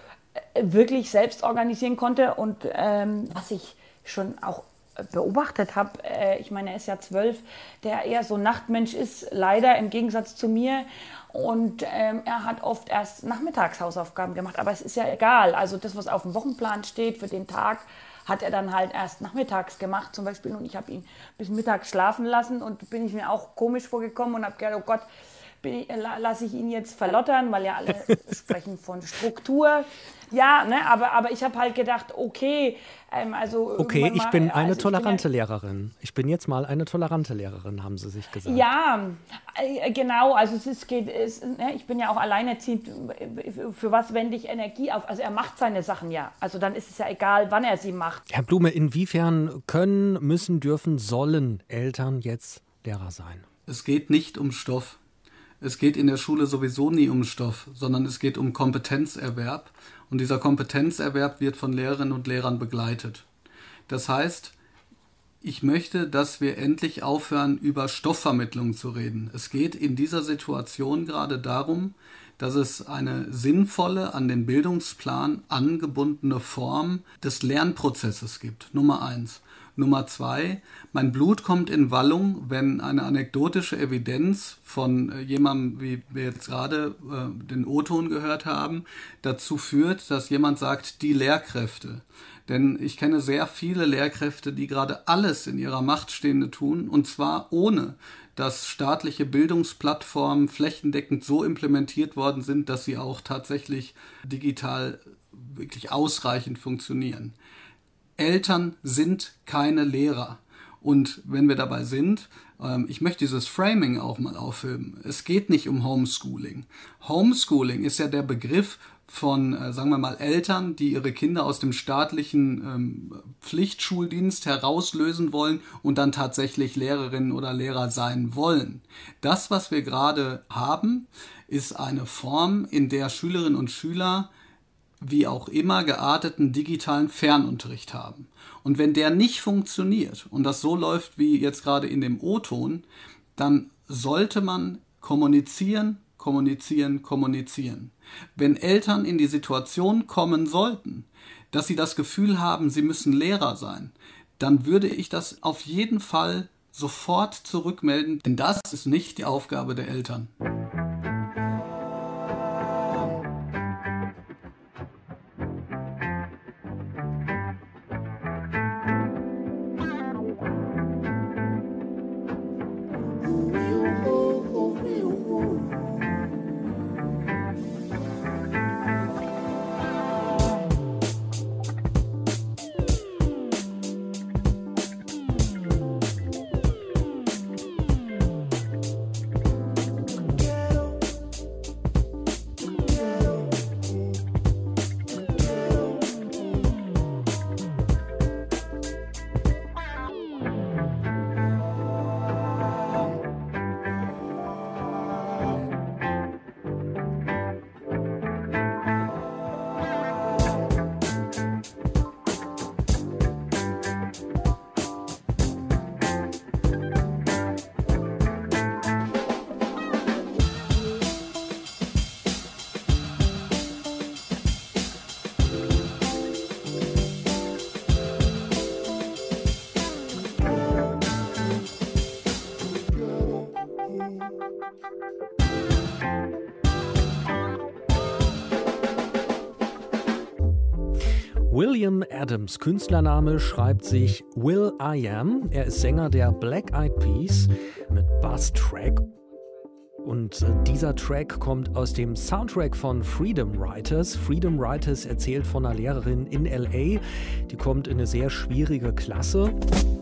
äh, wirklich selbst organisieren konnte und ähm, was ich schon auch beobachtet habe, äh, ich meine, er ist ja zwölf, der eher so Nachtmensch ist, leider im Gegensatz zu mir. Und ähm, er hat oft erst nachmittags Hausaufgaben gemacht, aber es ist ja egal. Also das, was auf dem Wochenplan steht für den Tag, hat er dann halt erst nachmittags gemacht zum Beispiel. Und ich habe ihn bis mittags schlafen lassen und bin ich mir auch komisch vorgekommen und habe gedacht, oh Gott, bin ich, lasse ich ihn jetzt verlottern, weil ja alle sprechen von Struktur. Ja, ne, aber, aber ich habe halt gedacht, okay, ähm, also... Okay, ich mal, bin eine also tolerante ich bin ja, Lehrerin. Ich bin jetzt mal eine tolerante Lehrerin, haben Sie sich gesagt. Ja, äh, genau, also es ist, geht, es, ne, ich bin ja auch alleinerziehend, für was wende ich Energie auf? Also er macht seine Sachen ja, also dann ist es ja egal, wann er sie macht. Herr Blume, inwiefern können, müssen, dürfen, sollen Eltern jetzt Lehrer sein? Es geht nicht um Stoff. Es geht in der Schule sowieso nie um Stoff, sondern es geht um Kompetenzerwerb. Und dieser Kompetenzerwerb wird von Lehrerinnen und Lehrern begleitet. Das heißt, ich möchte, dass wir endlich aufhören, über Stoffvermittlung zu reden. Es geht in dieser Situation gerade darum, dass es eine sinnvolle, an den Bildungsplan angebundene Form des Lernprozesses gibt. Nummer eins. Nummer zwei, mein Blut kommt in Wallung, wenn eine anekdotische Evidenz von äh, jemandem, wie wir jetzt gerade äh, den O-Ton gehört haben, dazu führt, dass jemand sagt, die Lehrkräfte. Denn ich kenne sehr viele Lehrkräfte, die gerade alles in ihrer Macht Stehende tun, und zwar ohne, dass staatliche Bildungsplattformen flächendeckend so implementiert worden sind, dass sie auch tatsächlich digital wirklich ausreichend funktionieren. Eltern sind keine Lehrer. Und wenn wir dabei sind, ähm, ich möchte dieses Framing auch mal aufheben. Es geht nicht um Homeschooling. Homeschooling ist ja der Begriff von, äh, sagen wir mal, Eltern, die ihre Kinder aus dem staatlichen ähm, Pflichtschuldienst herauslösen wollen und dann tatsächlich Lehrerinnen oder Lehrer sein wollen. Das, was wir gerade haben, ist eine Form, in der Schülerinnen und Schüler wie auch immer gearteten digitalen Fernunterricht haben. Und wenn der nicht funktioniert und das so läuft wie jetzt gerade in dem O-Ton, dann sollte man kommunizieren, kommunizieren, kommunizieren. Wenn Eltern in die Situation kommen sollten, dass sie das Gefühl haben, sie müssen Lehrer sein, dann würde ich das auf jeden Fall sofort zurückmelden, denn das ist nicht die Aufgabe der Eltern. William Adams, Künstlername, schreibt sich Will I Am. Er ist Sänger der Black Eyed Peas mit Bass-Track. Und dieser Track kommt aus dem Soundtrack von Freedom Writers. Freedom Writers erzählt von einer Lehrerin in L A. Die kommt in eine sehr schwierige Klasse.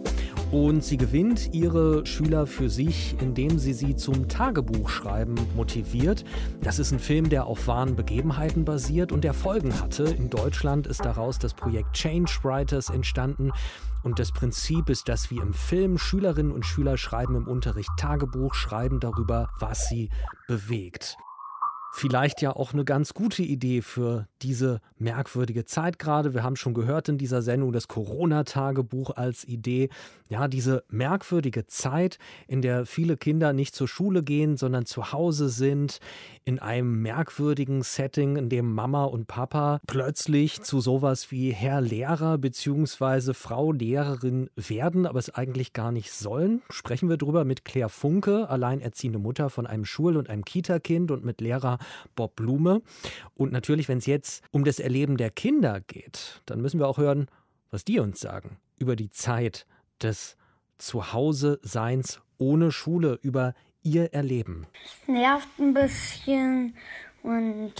Und sie gewinnt ihre Schüler für sich, indem sie sie zum Tagebuchschreiben motiviert. Das ist ein Film, der auf wahren Begebenheiten basiert und der Folgen hatte. In Deutschland ist daraus das Projekt Change Writers entstanden. Und das Prinzip ist, dass wie im Film Schülerinnen und Schüler schreiben im Unterricht Tagebuch, schreiben darüber, was sie bewegt. Vielleicht ja auch eine ganz gute Idee für diese merkwürdige Zeit gerade. Wir haben schon gehört in dieser Sendung das Corona-Tagebuch als Idee. Ja, diese merkwürdige Zeit, in der viele Kinder nicht zur Schule gehen, sondern zu Hause sind, in einem merkwürdigen Setting, in dem Mama und Papa plötzlich zu sowas wie Herr Lehrer bzw. Frau Lehrerin werden, aber es eigentlich gar nicht sollen. Sprechen wir drüber mit Claire Funke, alleinerziehende Mutter von einem Schul- und einem Kita-Kind, und mit Lehrer Bob Blume. Und natürlich, wenn es jetzt um das Erleben der Kinder geht, dann müssen wir auch hören, was die uns sagen über die Zeit des Zuhause-Seins ohne Schule, über ihr Erleben. Es nervt ein bisschen und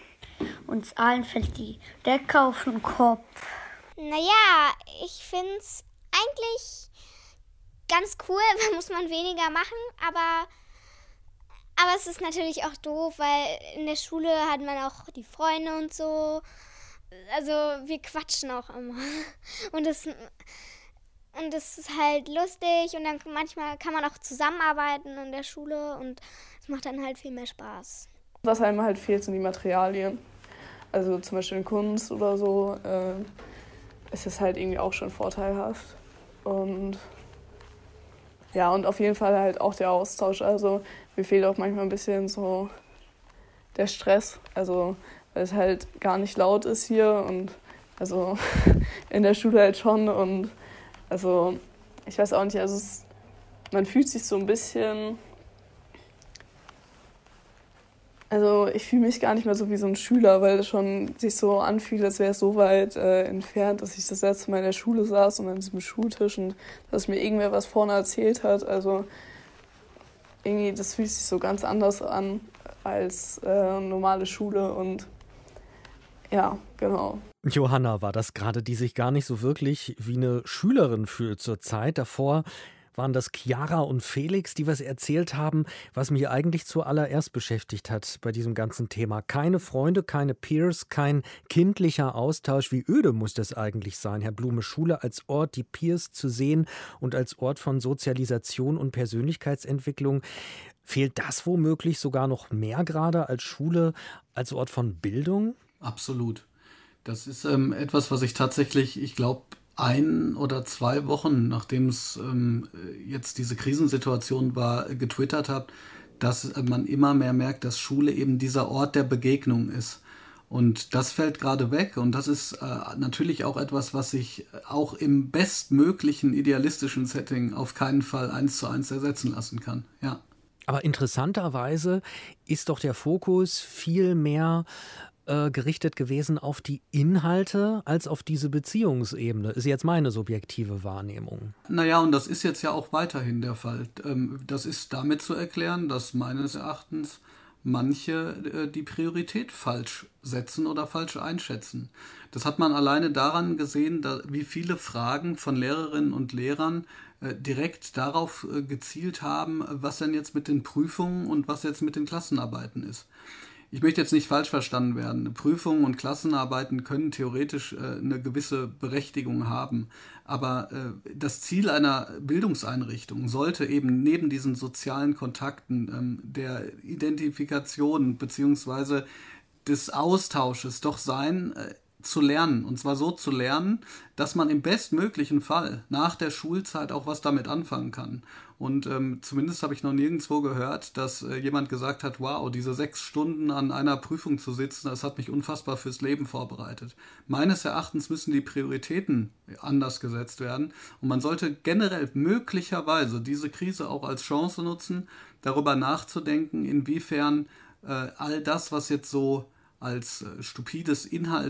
uns allen fällt die Decke auf den Kopf. Naja, ich finde es eigentlich ganz cool, da muss man weniger machen, aber Aber es ist natürlich auch doof, weil in der Schule hat man auch die Freunde und so. Also wir quatschen auch immer. Und es, und es ist halt lustig und dann manchmal kann man auch zusammenarbeiten in der Schule und es macht dann halt viel mehr Spaß. Was einem halt fehlt, sind die Materialien. Also zum Beispiel in Kunst oder so äh, ist es halt irgendwie auch schon vorteilhaft. Und ja, und auf jeden Fall halt auch der Austausch. Also mir fehlt auch manchmal ein bisschen so der Stress. Also weil es halt gar nicht laut ist hier und also in der Schule halt schon. Und also ich weiß auch nicht, also es, man fühlt sich so ein bisschen... Also ich fühle mich gar nicht mehr so wie so ein Schüler, weil es schon sich so anfühlt, als wäre es so weit äh, entfernt, dass ich das letzte Mal in der Schule saß und an diesem Schultisch und dass mir irgendwer was vorne erzählt hat. Also irgendwie, das fühlt sich so ganz anders an als äh, normale Schule und ja, genau. Johanna war das gerade, die sich gar nicht so wirklich wie eine Schülerin fühlt zur Zeit. Davor waren das Chiara und Felix, die was erzählt haben, was mich eigentlich zuallererst beschäftigt hat bei diesem ganzen Thema. Keine Freunde, keine Peers, kein kindlicher Austausch. Wie öde muss das eigentlich sein, Herr Blume? Schule als Ort, die Peers zu sehen und als Ort von Sozialisation und Persönlichkeitsentwicklung. Fehlt das womöglich sogar noch mehr gerade als Schule, als Ort von Bildung? Absolut. Das ist ähm, etwas, was ich tatsächlich, ich glaube, ein oder zwei Wochen, nachdem es ähm, jetzt diese Krisensituation war, getwittert habe, dass man immer mehr merkt, dass Schule eben dieser Ort der Begegnung ist. Und das fällt gerade weg. Und das ist äh, natürlich auch etwas, was sich auch im bestmöglichen idealistischen Setting auf keinen Fall eins zu eins ersetzen lassen kann. Ja. Aber interessanterweise ist doch der Fokus viel mehr gerichtet gewesen auf die Inhalte als auf diese Beziehungsebene, ist jetzt meine subjektive Wahrnehmung. Naja, und das ist jetzt ja auch weiterhin der Fall. Das ist damit zu erklären, dass meines Erachtens manche die Priorität falsch setzen oder falsch einschätzen. Das hat man alleine daran gesehen, wie viele Fragen von Lehrerinnen und Lehrern direkt darauf gezielt haben, was denn jetzt mit den Prüfungen und was jetzt mit den Klassenarbeiten ist. Ich möchte jetzt nicht falsch verstanden werden. Prüfungen und Klassenarbeiten können theoretisch äh, eine gewisse Berechtigung haben. Aber äh, das Ziel einer Bildungseinrichtung sollte eben neben diesen sozialen Kontakten, ähm, der Identifikation bzw. des Austausches doch sein, äh, zu lernen. Und zwar so zu lernen, dass man im bestmöglichen Fall nach der Schulzeit auch was damit anfangen kann. Und ähm, zumindest habe ich noch nirgendwo gehört, dass äh, jemand gesagt hat, wow, diese sechs Stunden an einer Prüfung zu sitzen, das hat mich unfassbar fürs Leben vorbereitet. Meines Erachtens müssen die Prioritäten anders gesetzt werden. Und man sollte generell möglicherweise diese Krise auch als Chance nutzen, darüber nachzudenken, inwiefern äh, all das, was jetzt so als äh, stupides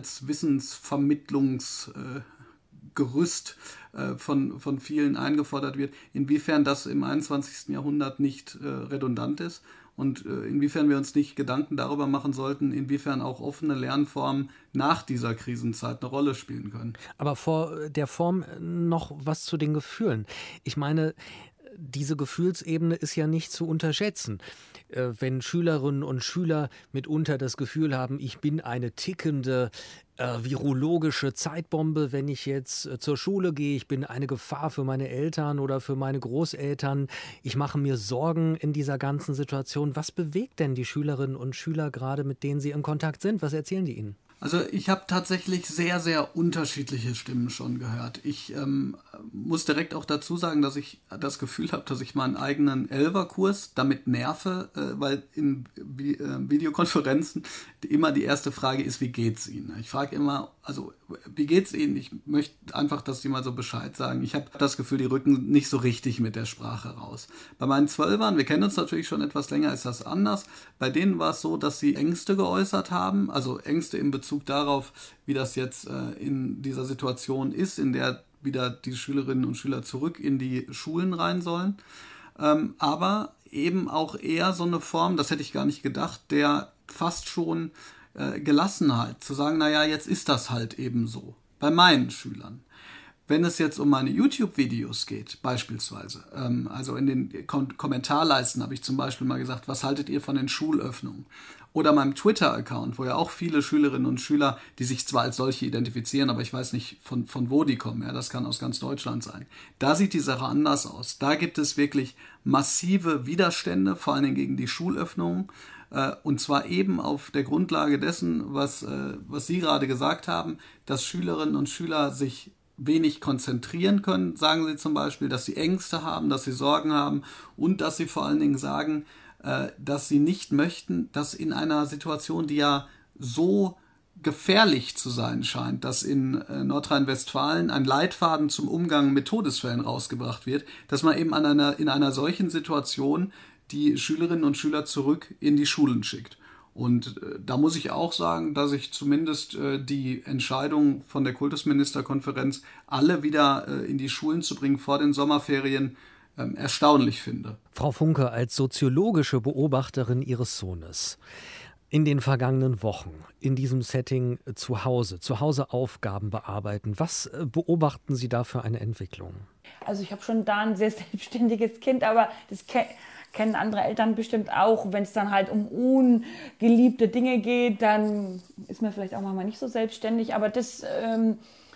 Inhaltswissensvermittlungsgerüst äh, äh, von, von vielen eingefordert wird, inwiefern das im einundzwanzigsten Jahrhundert nicht äh, redundant ist und äh, inwiefern wir uns nicht Gedanken darüber machen sollten, inwiefern auch offene Lernformen nach dieser Krisenzeit eine Rolle spielen können. Aber vor der Form noch was zu den Gefühlen. Ich meine, diese Gefühlsebene ist ja nicht zu unterschätzen. Äh, wenn Schülerinnen und Schüler mitunter das Gefühl haben, ich bin eine tickende äh, virologische Zeitbombe, wenn ich jetzt äh, zur Schule gehe, ich bin eine Gefahr für meine Eltern oder für meine Großeltern, ich mache mir Sorgen in dieser ganzen Situation. Was bewegt denn die Schülerinnen und Schüler gerade, mit denen Sie in Kontakt sind? Was erzählen die Ihnen? Also ich habe tatsächlich sehr, sehr unterschiedliche Stimmen schon gehört. Ich ähm, muss direkt auch dazu sagen, dass ich das Gefühl habe, dass ich meinen eigenen Elfer-Kurs damit nerve, äh, weil in Vi- äh, Videokonferenzen immer die erste Frage ist, wie geht's Ihnen? Ich frage immer, also wie geht's Ihnen? Ich möchte einfach, dass die mal so Bescheid sagen. Ich habe das Gefühl, die rücken nicht so richtig mit der Sprache raus. Bei meinen Zwölfern, wir kennen uns natürlich schon etwas länger, ist das anders. Bei denen war es so, dass sie Ängste geäußert haben, also Ängste in Bezug darauf, wie das jetzt äh, in dieser Situation ist, in der wieder die Schülerinnen und Schüler zurück in die Schulen rein sollen. Ähm, aber eben auch eher so eine Form, das hätte ich gar nicht gedacht, der fast schon äh, Gelassenheit, zu sagen, naja, jetzt ist das halt eben so. Bei meinen Schülern. Wenn es jetzt um meine YouTube-Videos geht, beispielsweise, ähm, also in den Kom- Kommentarleisten habe ich zum Beispiel mal gesagt, was haltet ihr von den Schulöffnungen? Oder meinem Twitter-Account, wo ja auch viele Schülerinnen und Schüler, die sich zwar als solche identifizieren, aber ich weiß nicht, von, von wo die kommen. Ja, das kann aus ganz Deutschland sein. Da sieht die Sache anders aus. Da gibt es wirklich massive Widerstände, vor allen Dingen gegen die Schulöffnungen. Äh, und zwar eben auf der Grundlage dessen, was, äh, was Sie gerade gesagt haben, dass Schülerinnen und Schüler sich wenig konzentrieren können, sagen sie zum Beispiel, dass sie Ängste haben, dass sie Sorgen haben und dass sie vor allen Dingen sagen, dass sie nicht möchten, dass in einer Situation, die ja so gefährlich zu sein scheint, dass in Nordrhein-Westfalen ein Leitfaden zum Umgang mit Todesfällen rausgebracht wird, dass man eben an einer, in einer solchen Situation die Schülerinnen und Schüler zurück in die Schulen schickt. Und äh, da muss ich auch sagen, dass ich zumindest äh, die Entscheidung von der Kultusministerkonferenz, alle wieder äh, in die Schulen zu bringen vor den Sommerferien, ähm, erstaunlich finde. Frau Funke, als soziologische Beobachterin Ihres Sohnes, in den vergangenen Wochen, in diesem Setting zu Hause, zu Hause Aufgaben bearbeiten, was äh, beobachten Sie da für eine Entwicklung? Also ich habe schon da ein sehr selbstständiges Kind, aber das ke- kennen andere Eltern bestimmt auch. Wenn es dann halt um ungeliebte Dinge geht, dann ist man vielleicht auch manchmal nicht so selbstständig. Aber das ähm,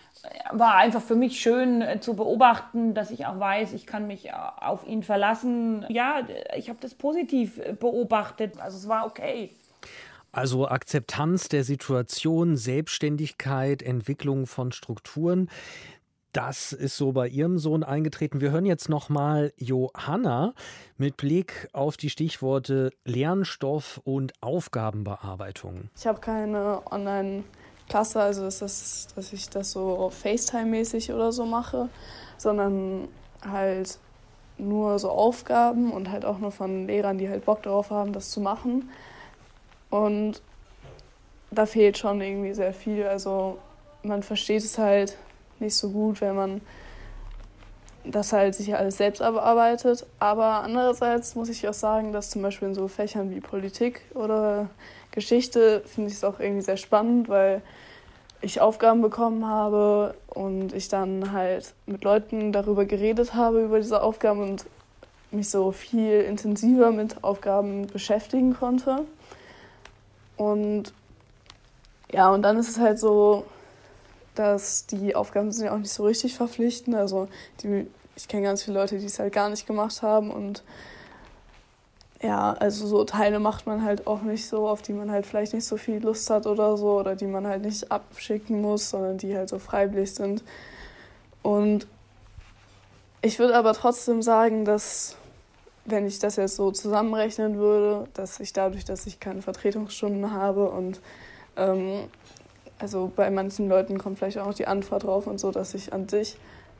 war einfach für mich schön äh, zu beobachten, dass ich auch weiß, ich kann mich auf ihn verlassen. Ja, ich habe das positiv beobachtet. Also es war okay. Also Akzeptanz der Situation, Selbstständigkeit, Entwicklung von Strukturen. Das ist so bei Ihrem Sohn eingetreten. Wir hören jetzt nochmal Johanna mit Blick auf die Stichworte Lernstoff und Aufgabenbearbeitung. Ich habe keine Online-Klasse, also dass, das, dass ich das so FaceTime-mäßig oder so mache, sondern halt nur so Aufgaben und halt auch nur von Lehrern, die halt Bock darauf haben, das zu machen. Und da fehlt schon irgendwie sehr viel. Also man versteht es halt nicht so gut, wenn man das halt sich alles selbst bearbeitet. Aber andererseits muss ich auch sagen, dass zum Beispiel in so Fächern wie Politik oder Geschichte finde ich es auch irgendwie sehr spannend, weil ich Aufgaben bekommen habe und ich dann halt mit Leuten darüber geredet habe, über diese Aufgaben und mich so viel intensiver mit Aufgaben beschäftigen konnte. Und ja, und dann ist es halt so, dass die Aufgaben sind ja auch nicht so richtig verpflichtend. Also die, ich kenne ganz viele Leute, die es halt gar nicht gemacht haben. Und ja, also so Teile macht man halt auch nicht so, auf die man halt vielleicht nicht so viel Lust hat oder so. Oder die man halt nicht abschicken muss, sondern die halt so freiwillig sind. Und ich würde aber trotzdem sagen, dass, wenn ich das jetzt so zusammenrechnen würde, dass ich dadurch, dass ich keine Vertretungsstunden habe und ähm, also bei manchen Leuten kommt vielleicht auch noch die Antwort drauf und so, dass ich an sich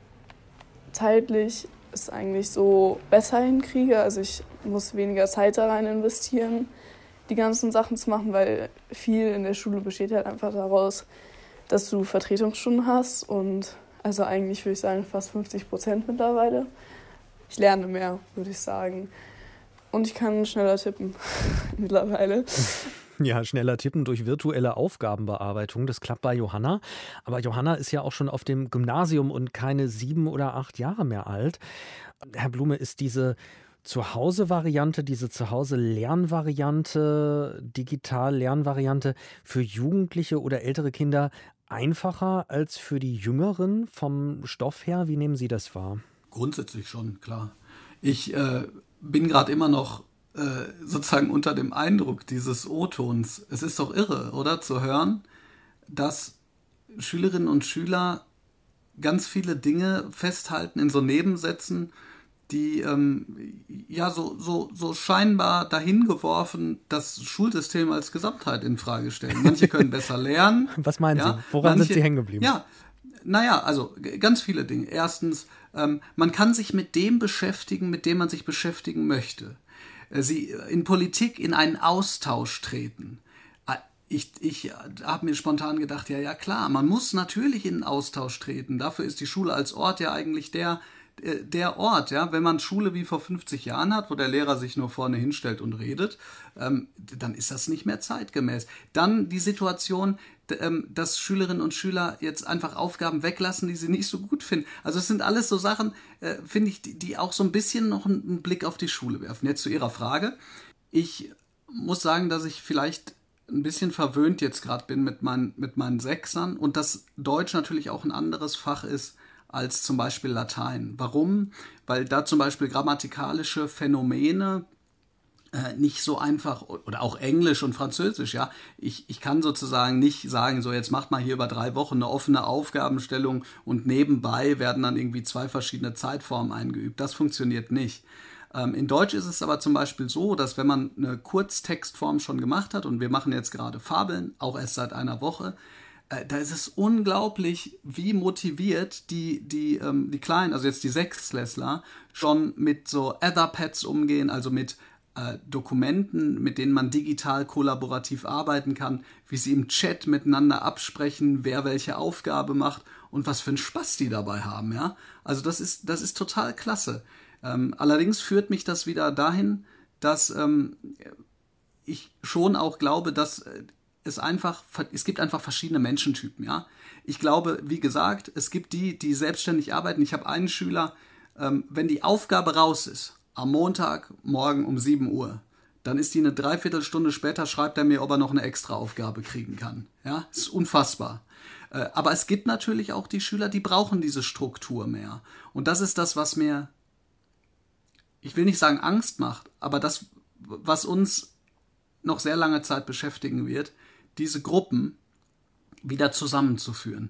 zeitlich es eigentlich so besser hinkriege. Also ich muss weniger Zeit da rein investieren die ganzen Sachen zu machen, weil viel in der Schule besteht halt einfach daraus, dass du Vertretungsstunden hast und also eigentlich würde ich sagen fast fünfzig Prozent mittlerweile. Ich lerne mehr, würde ich sagen. Und ich kann schneller tippen mittlerweile. Ja, schneller tippen durch virtuelle Aufgabenbearbeitung, das klappt bei Johanna. Aber Johanna ist ja auch schon auf dem Gymnasium und keine sieben oder acht Jahre mehr alt. Herr Blume, ist diese Zuhause-Variante, diese Zuhause-Lernvariante, Digital-Lernvariante für Jugendliche oder ältere Kinder einfacher als für die Jüngeren vom Stoff her? Wie nehmen Sie das wahr? Grundsätzlich schon, klar. Ich äh, bin gerade immer noch äh, sozusagen unter dem Eindruck dieses O-Tons. Es ist doch irre, oder? Zu hören, dass Schülerinnen und Schüler ganz viele Dinge festhalten in so Nebensätzen, die ähm, ja so, so, so scheinbar dahingeworfen das Schulsystem als Gesamtheit in Frage stellen. Manche können besser lernen. Was meinen ja, Sie? Woran manche, sind Sie hängen geblieben? Ja, naja, also ganz viele Dinge. Erstens, ähm, man kann sich mit dem beschäftigen, mit dem man sich beschäftigen möchte. Äh, Sie in Politik in einen Austausch treten. Ich, ich habe mir spontan gedacht, ja, ja klar, man muss natürlich in einen Austausch treten. Dafür ist die Schule als Ort ja eigentlich der, der Ort. Ja? Wenn man Schule wie vor fünfzig Jahren hat, wo der Lehrer sich nur vorne hinstellt und redet, ähm, dann ist das nicht mehr zeitgemäß. Dann die Situation, ähm, dass Schülerinnen und Schüler jetzt einfach Aufgaben weglassen, die sie nicht so gut finden. Also es sind alles so Sachen, äh, finde ich, die, die auch so ein bisschen noch einen Blick auf die Schule werfen. Jetzt zu Ihrer Frage. Ich muss sagen, dass ich vielleicht ein bisschen verwöhnt jetzt gerade bin mit meinen, mit meinen Sechsern und dass Deutsch natürlich auch ein anderes Fach ist als zum Beispiel Latein. Warum? Weil da zum Beispiel grammatikalische Phänomene äh, nicht so einfach, oder auch Englisch und Französisch, ja. Ich, ich kann sozusagen nicht sagen, so jetzt macht mal hier über drei Wochen eine offene Aufgabenstellung und nebenbei werden dann irgendwie zwei verschiedene Zeitformen eingeübt. Das funktioniert nicht. In Deutsch ist es aber zum Beispiel so, dass wenn man eine Kurztextform schon gemacht hat, und wir machen jetzt gerade Fabeln, auch erst seit einer Woche, äh, da ist es unglaublich, wie motiviert die, die, ähm, die Kleinen, also jetzt die Sechstklässler, schon mit so Etherpads umgehen, also mit äh, Dokumenten, mit denen man digital kollaborativ arbeiten kann, wie sie im Chat miteinander absprechen, wer welche Aufgabe macht und was für einen Spaß die dabei haben. Ja? Also das ist, das ist total klasse. Ähm, allerdings führt mich das wieder dahin, dass ähm, ich schon auch glaube, dass es einfach, es gibt einfach verschiedene Menschentypen, ja. Ich glaube, wie gesagt, es gibt die, die selbstständig arbeiten. Ich habe einen Schüler, ähm, wenn die Aufgabe raus ist, am Montagmorgen um sieben Uhr, dann ist die eine Dreiviertelstunde später, schreibt er mir, ob er noch eine extra Aufgabe kriegen kann. Ja, das ist unfassbar. Äh, aber es gibt natürlich auch die Schüler, die brauchen diese Struktur mehr. Und das ist das, was mir, ich will nicht sagen Angst macht, aber das, was uns noch sehr lange Zeit beschäftigen wird, diese Gruppen wieder zusammenzuführen.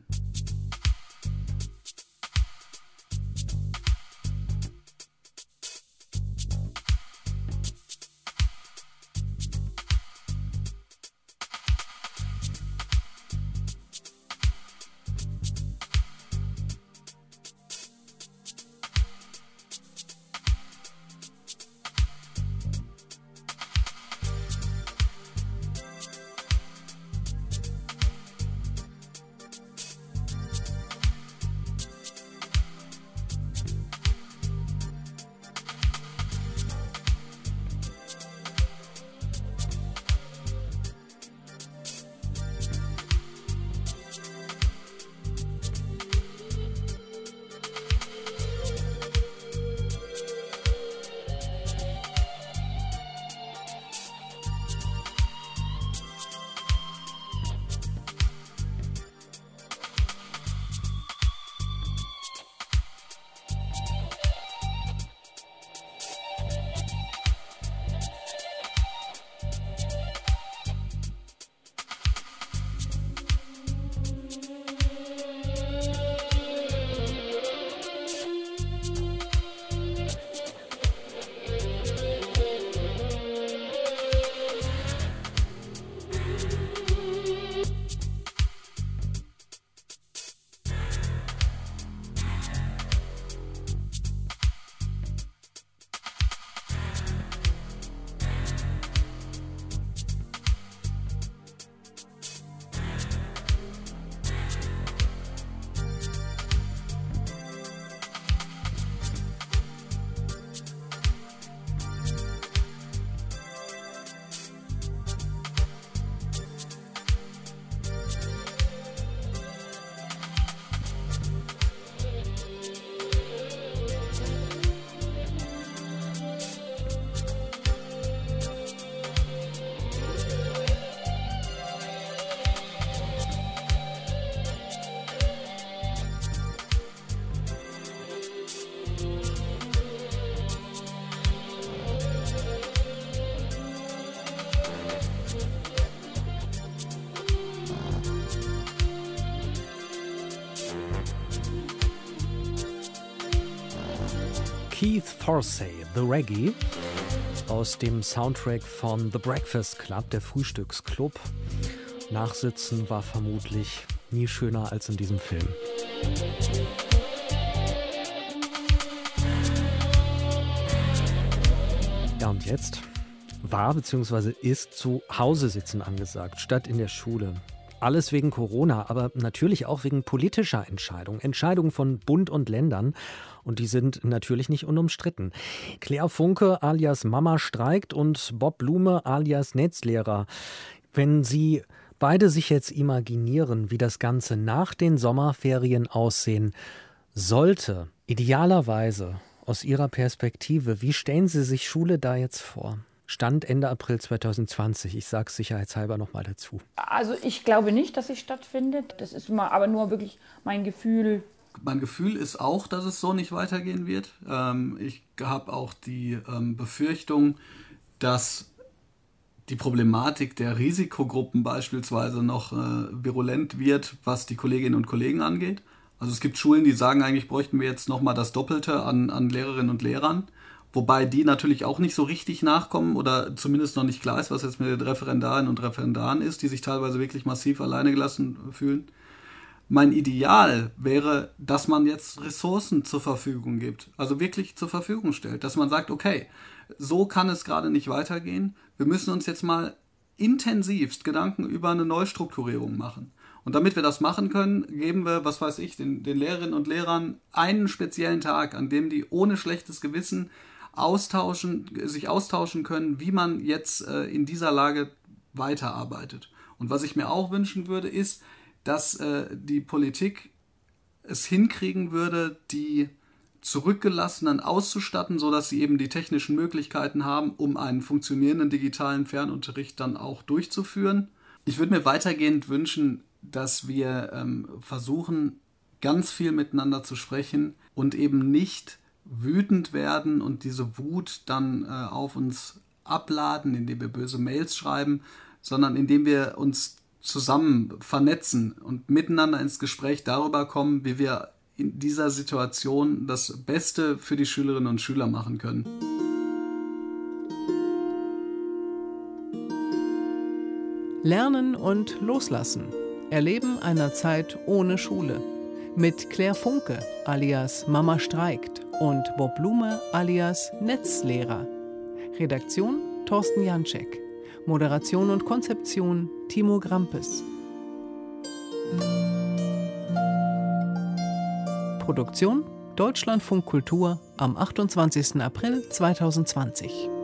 Keith Forsey, The Reggae, aus dem Soundtrack von The Breakfast Club, der Frühstücksclub. Nachsitzen war vermutlich nie schöner als in diesem Film. Ja, und jetzt war bzw. ist zu Hause sitzen angesagt, statt in der Schule. Alles wegen Corona, aber natürlich auch wegen politischer Entscheidungen. Entscheidungen von Bund und Ländern. Und die sind natürlich nicht unumstritten. Claire Funke alias Mama streikt und Bob Blume alias Netzlehrer. Wenn Sie beide sich jetzt imaginieren, wie das Ganze nach den Sommerferien aussehen sollte, idealerweise aus Ihrer Perspektive, wie stellen Sie sich Schule da jetzt vor? Stand Ende April zwanzig zwanzig. Ich sage es sicherheitshalber nochmal dazu. Also ich glaube nicht, dass sie stattfindet. Das ist mal aber nur wirklich mein Gefühl. Mein Gefühl ist auch, dass es so nicht weitergehen wird. Ähm, ich habe auch die ähm, Befürchtung, dass die Problematik der Risikogruppen beispielsweise noch äh, virulent wird, was die Kolleginnen und Kollegen angeht. Also es gibt Schulen, die sagen, eigentlich bräuchten wir jetzt nochmal das Doppelte an, an Lehrerinnen und Lehrern. Wobei die natürlich auch nicht so richtig nachkommen oder zumindest noch nicht klar ist, was jetzt mit den Referendarinnen und Referendaren ist, die sich teilweise wirklich massiv alleine gelassen fühlen. Mein Ideal wäre, dass man jetzt Ressourcen zur Verfügung gibt, also wirklich zur Verfügung stellt, dass man sagt, okay, so kann es gerade nicht weitergehen, wir müssen uns jetzt mal intensivst Gedanken über eine Neustrukturierung machen. Und damit wir das machen können, geben wir, was weiß ich, den, den Lehrerinnen und Lehrern einen speziellen Tag, an dem die ohne schlechtes Gewissen austauschen, sich austauschen können, wie man jetzt äh, in dieser Lage weiterarbeitet. Und was ich mir auch wünschen würde, ist, dass äh, die Politik es hinkriegen würde, die Zurückgelassenen auszustatten, sodass sie eben die technischen Möglichkeiten haben, um einen funktionierenden digitalen Fernunterricht dann auch durchzuführen. Ich würde mir weitergehend wünschen, dass wir ähm, versuchen, ganz viel miteinander zu sprechen und eben nicht wütend werden und diese Wut dann äh, auf uns abladen, indem wir böse Mails schreiben, sondern indem wir uns zusammen vernetzen und miteinander ins Gespräch darüber kommen, wie wir in dieser Situation das Beste für die Schülerinnen und Schüler machen können. Lernen und loslassen. Erleben einer Zeit ohne Schule. Mit Claire Funke alias Mama streikt und Bob Blume alias Netzlehrer. Redaktion Thorsten Janczek. Moderation und Konzeption Timo Grampes. Produktion Deutschlandfunk Kultur am achtundzwanzigsten April zweitausendzwanzig.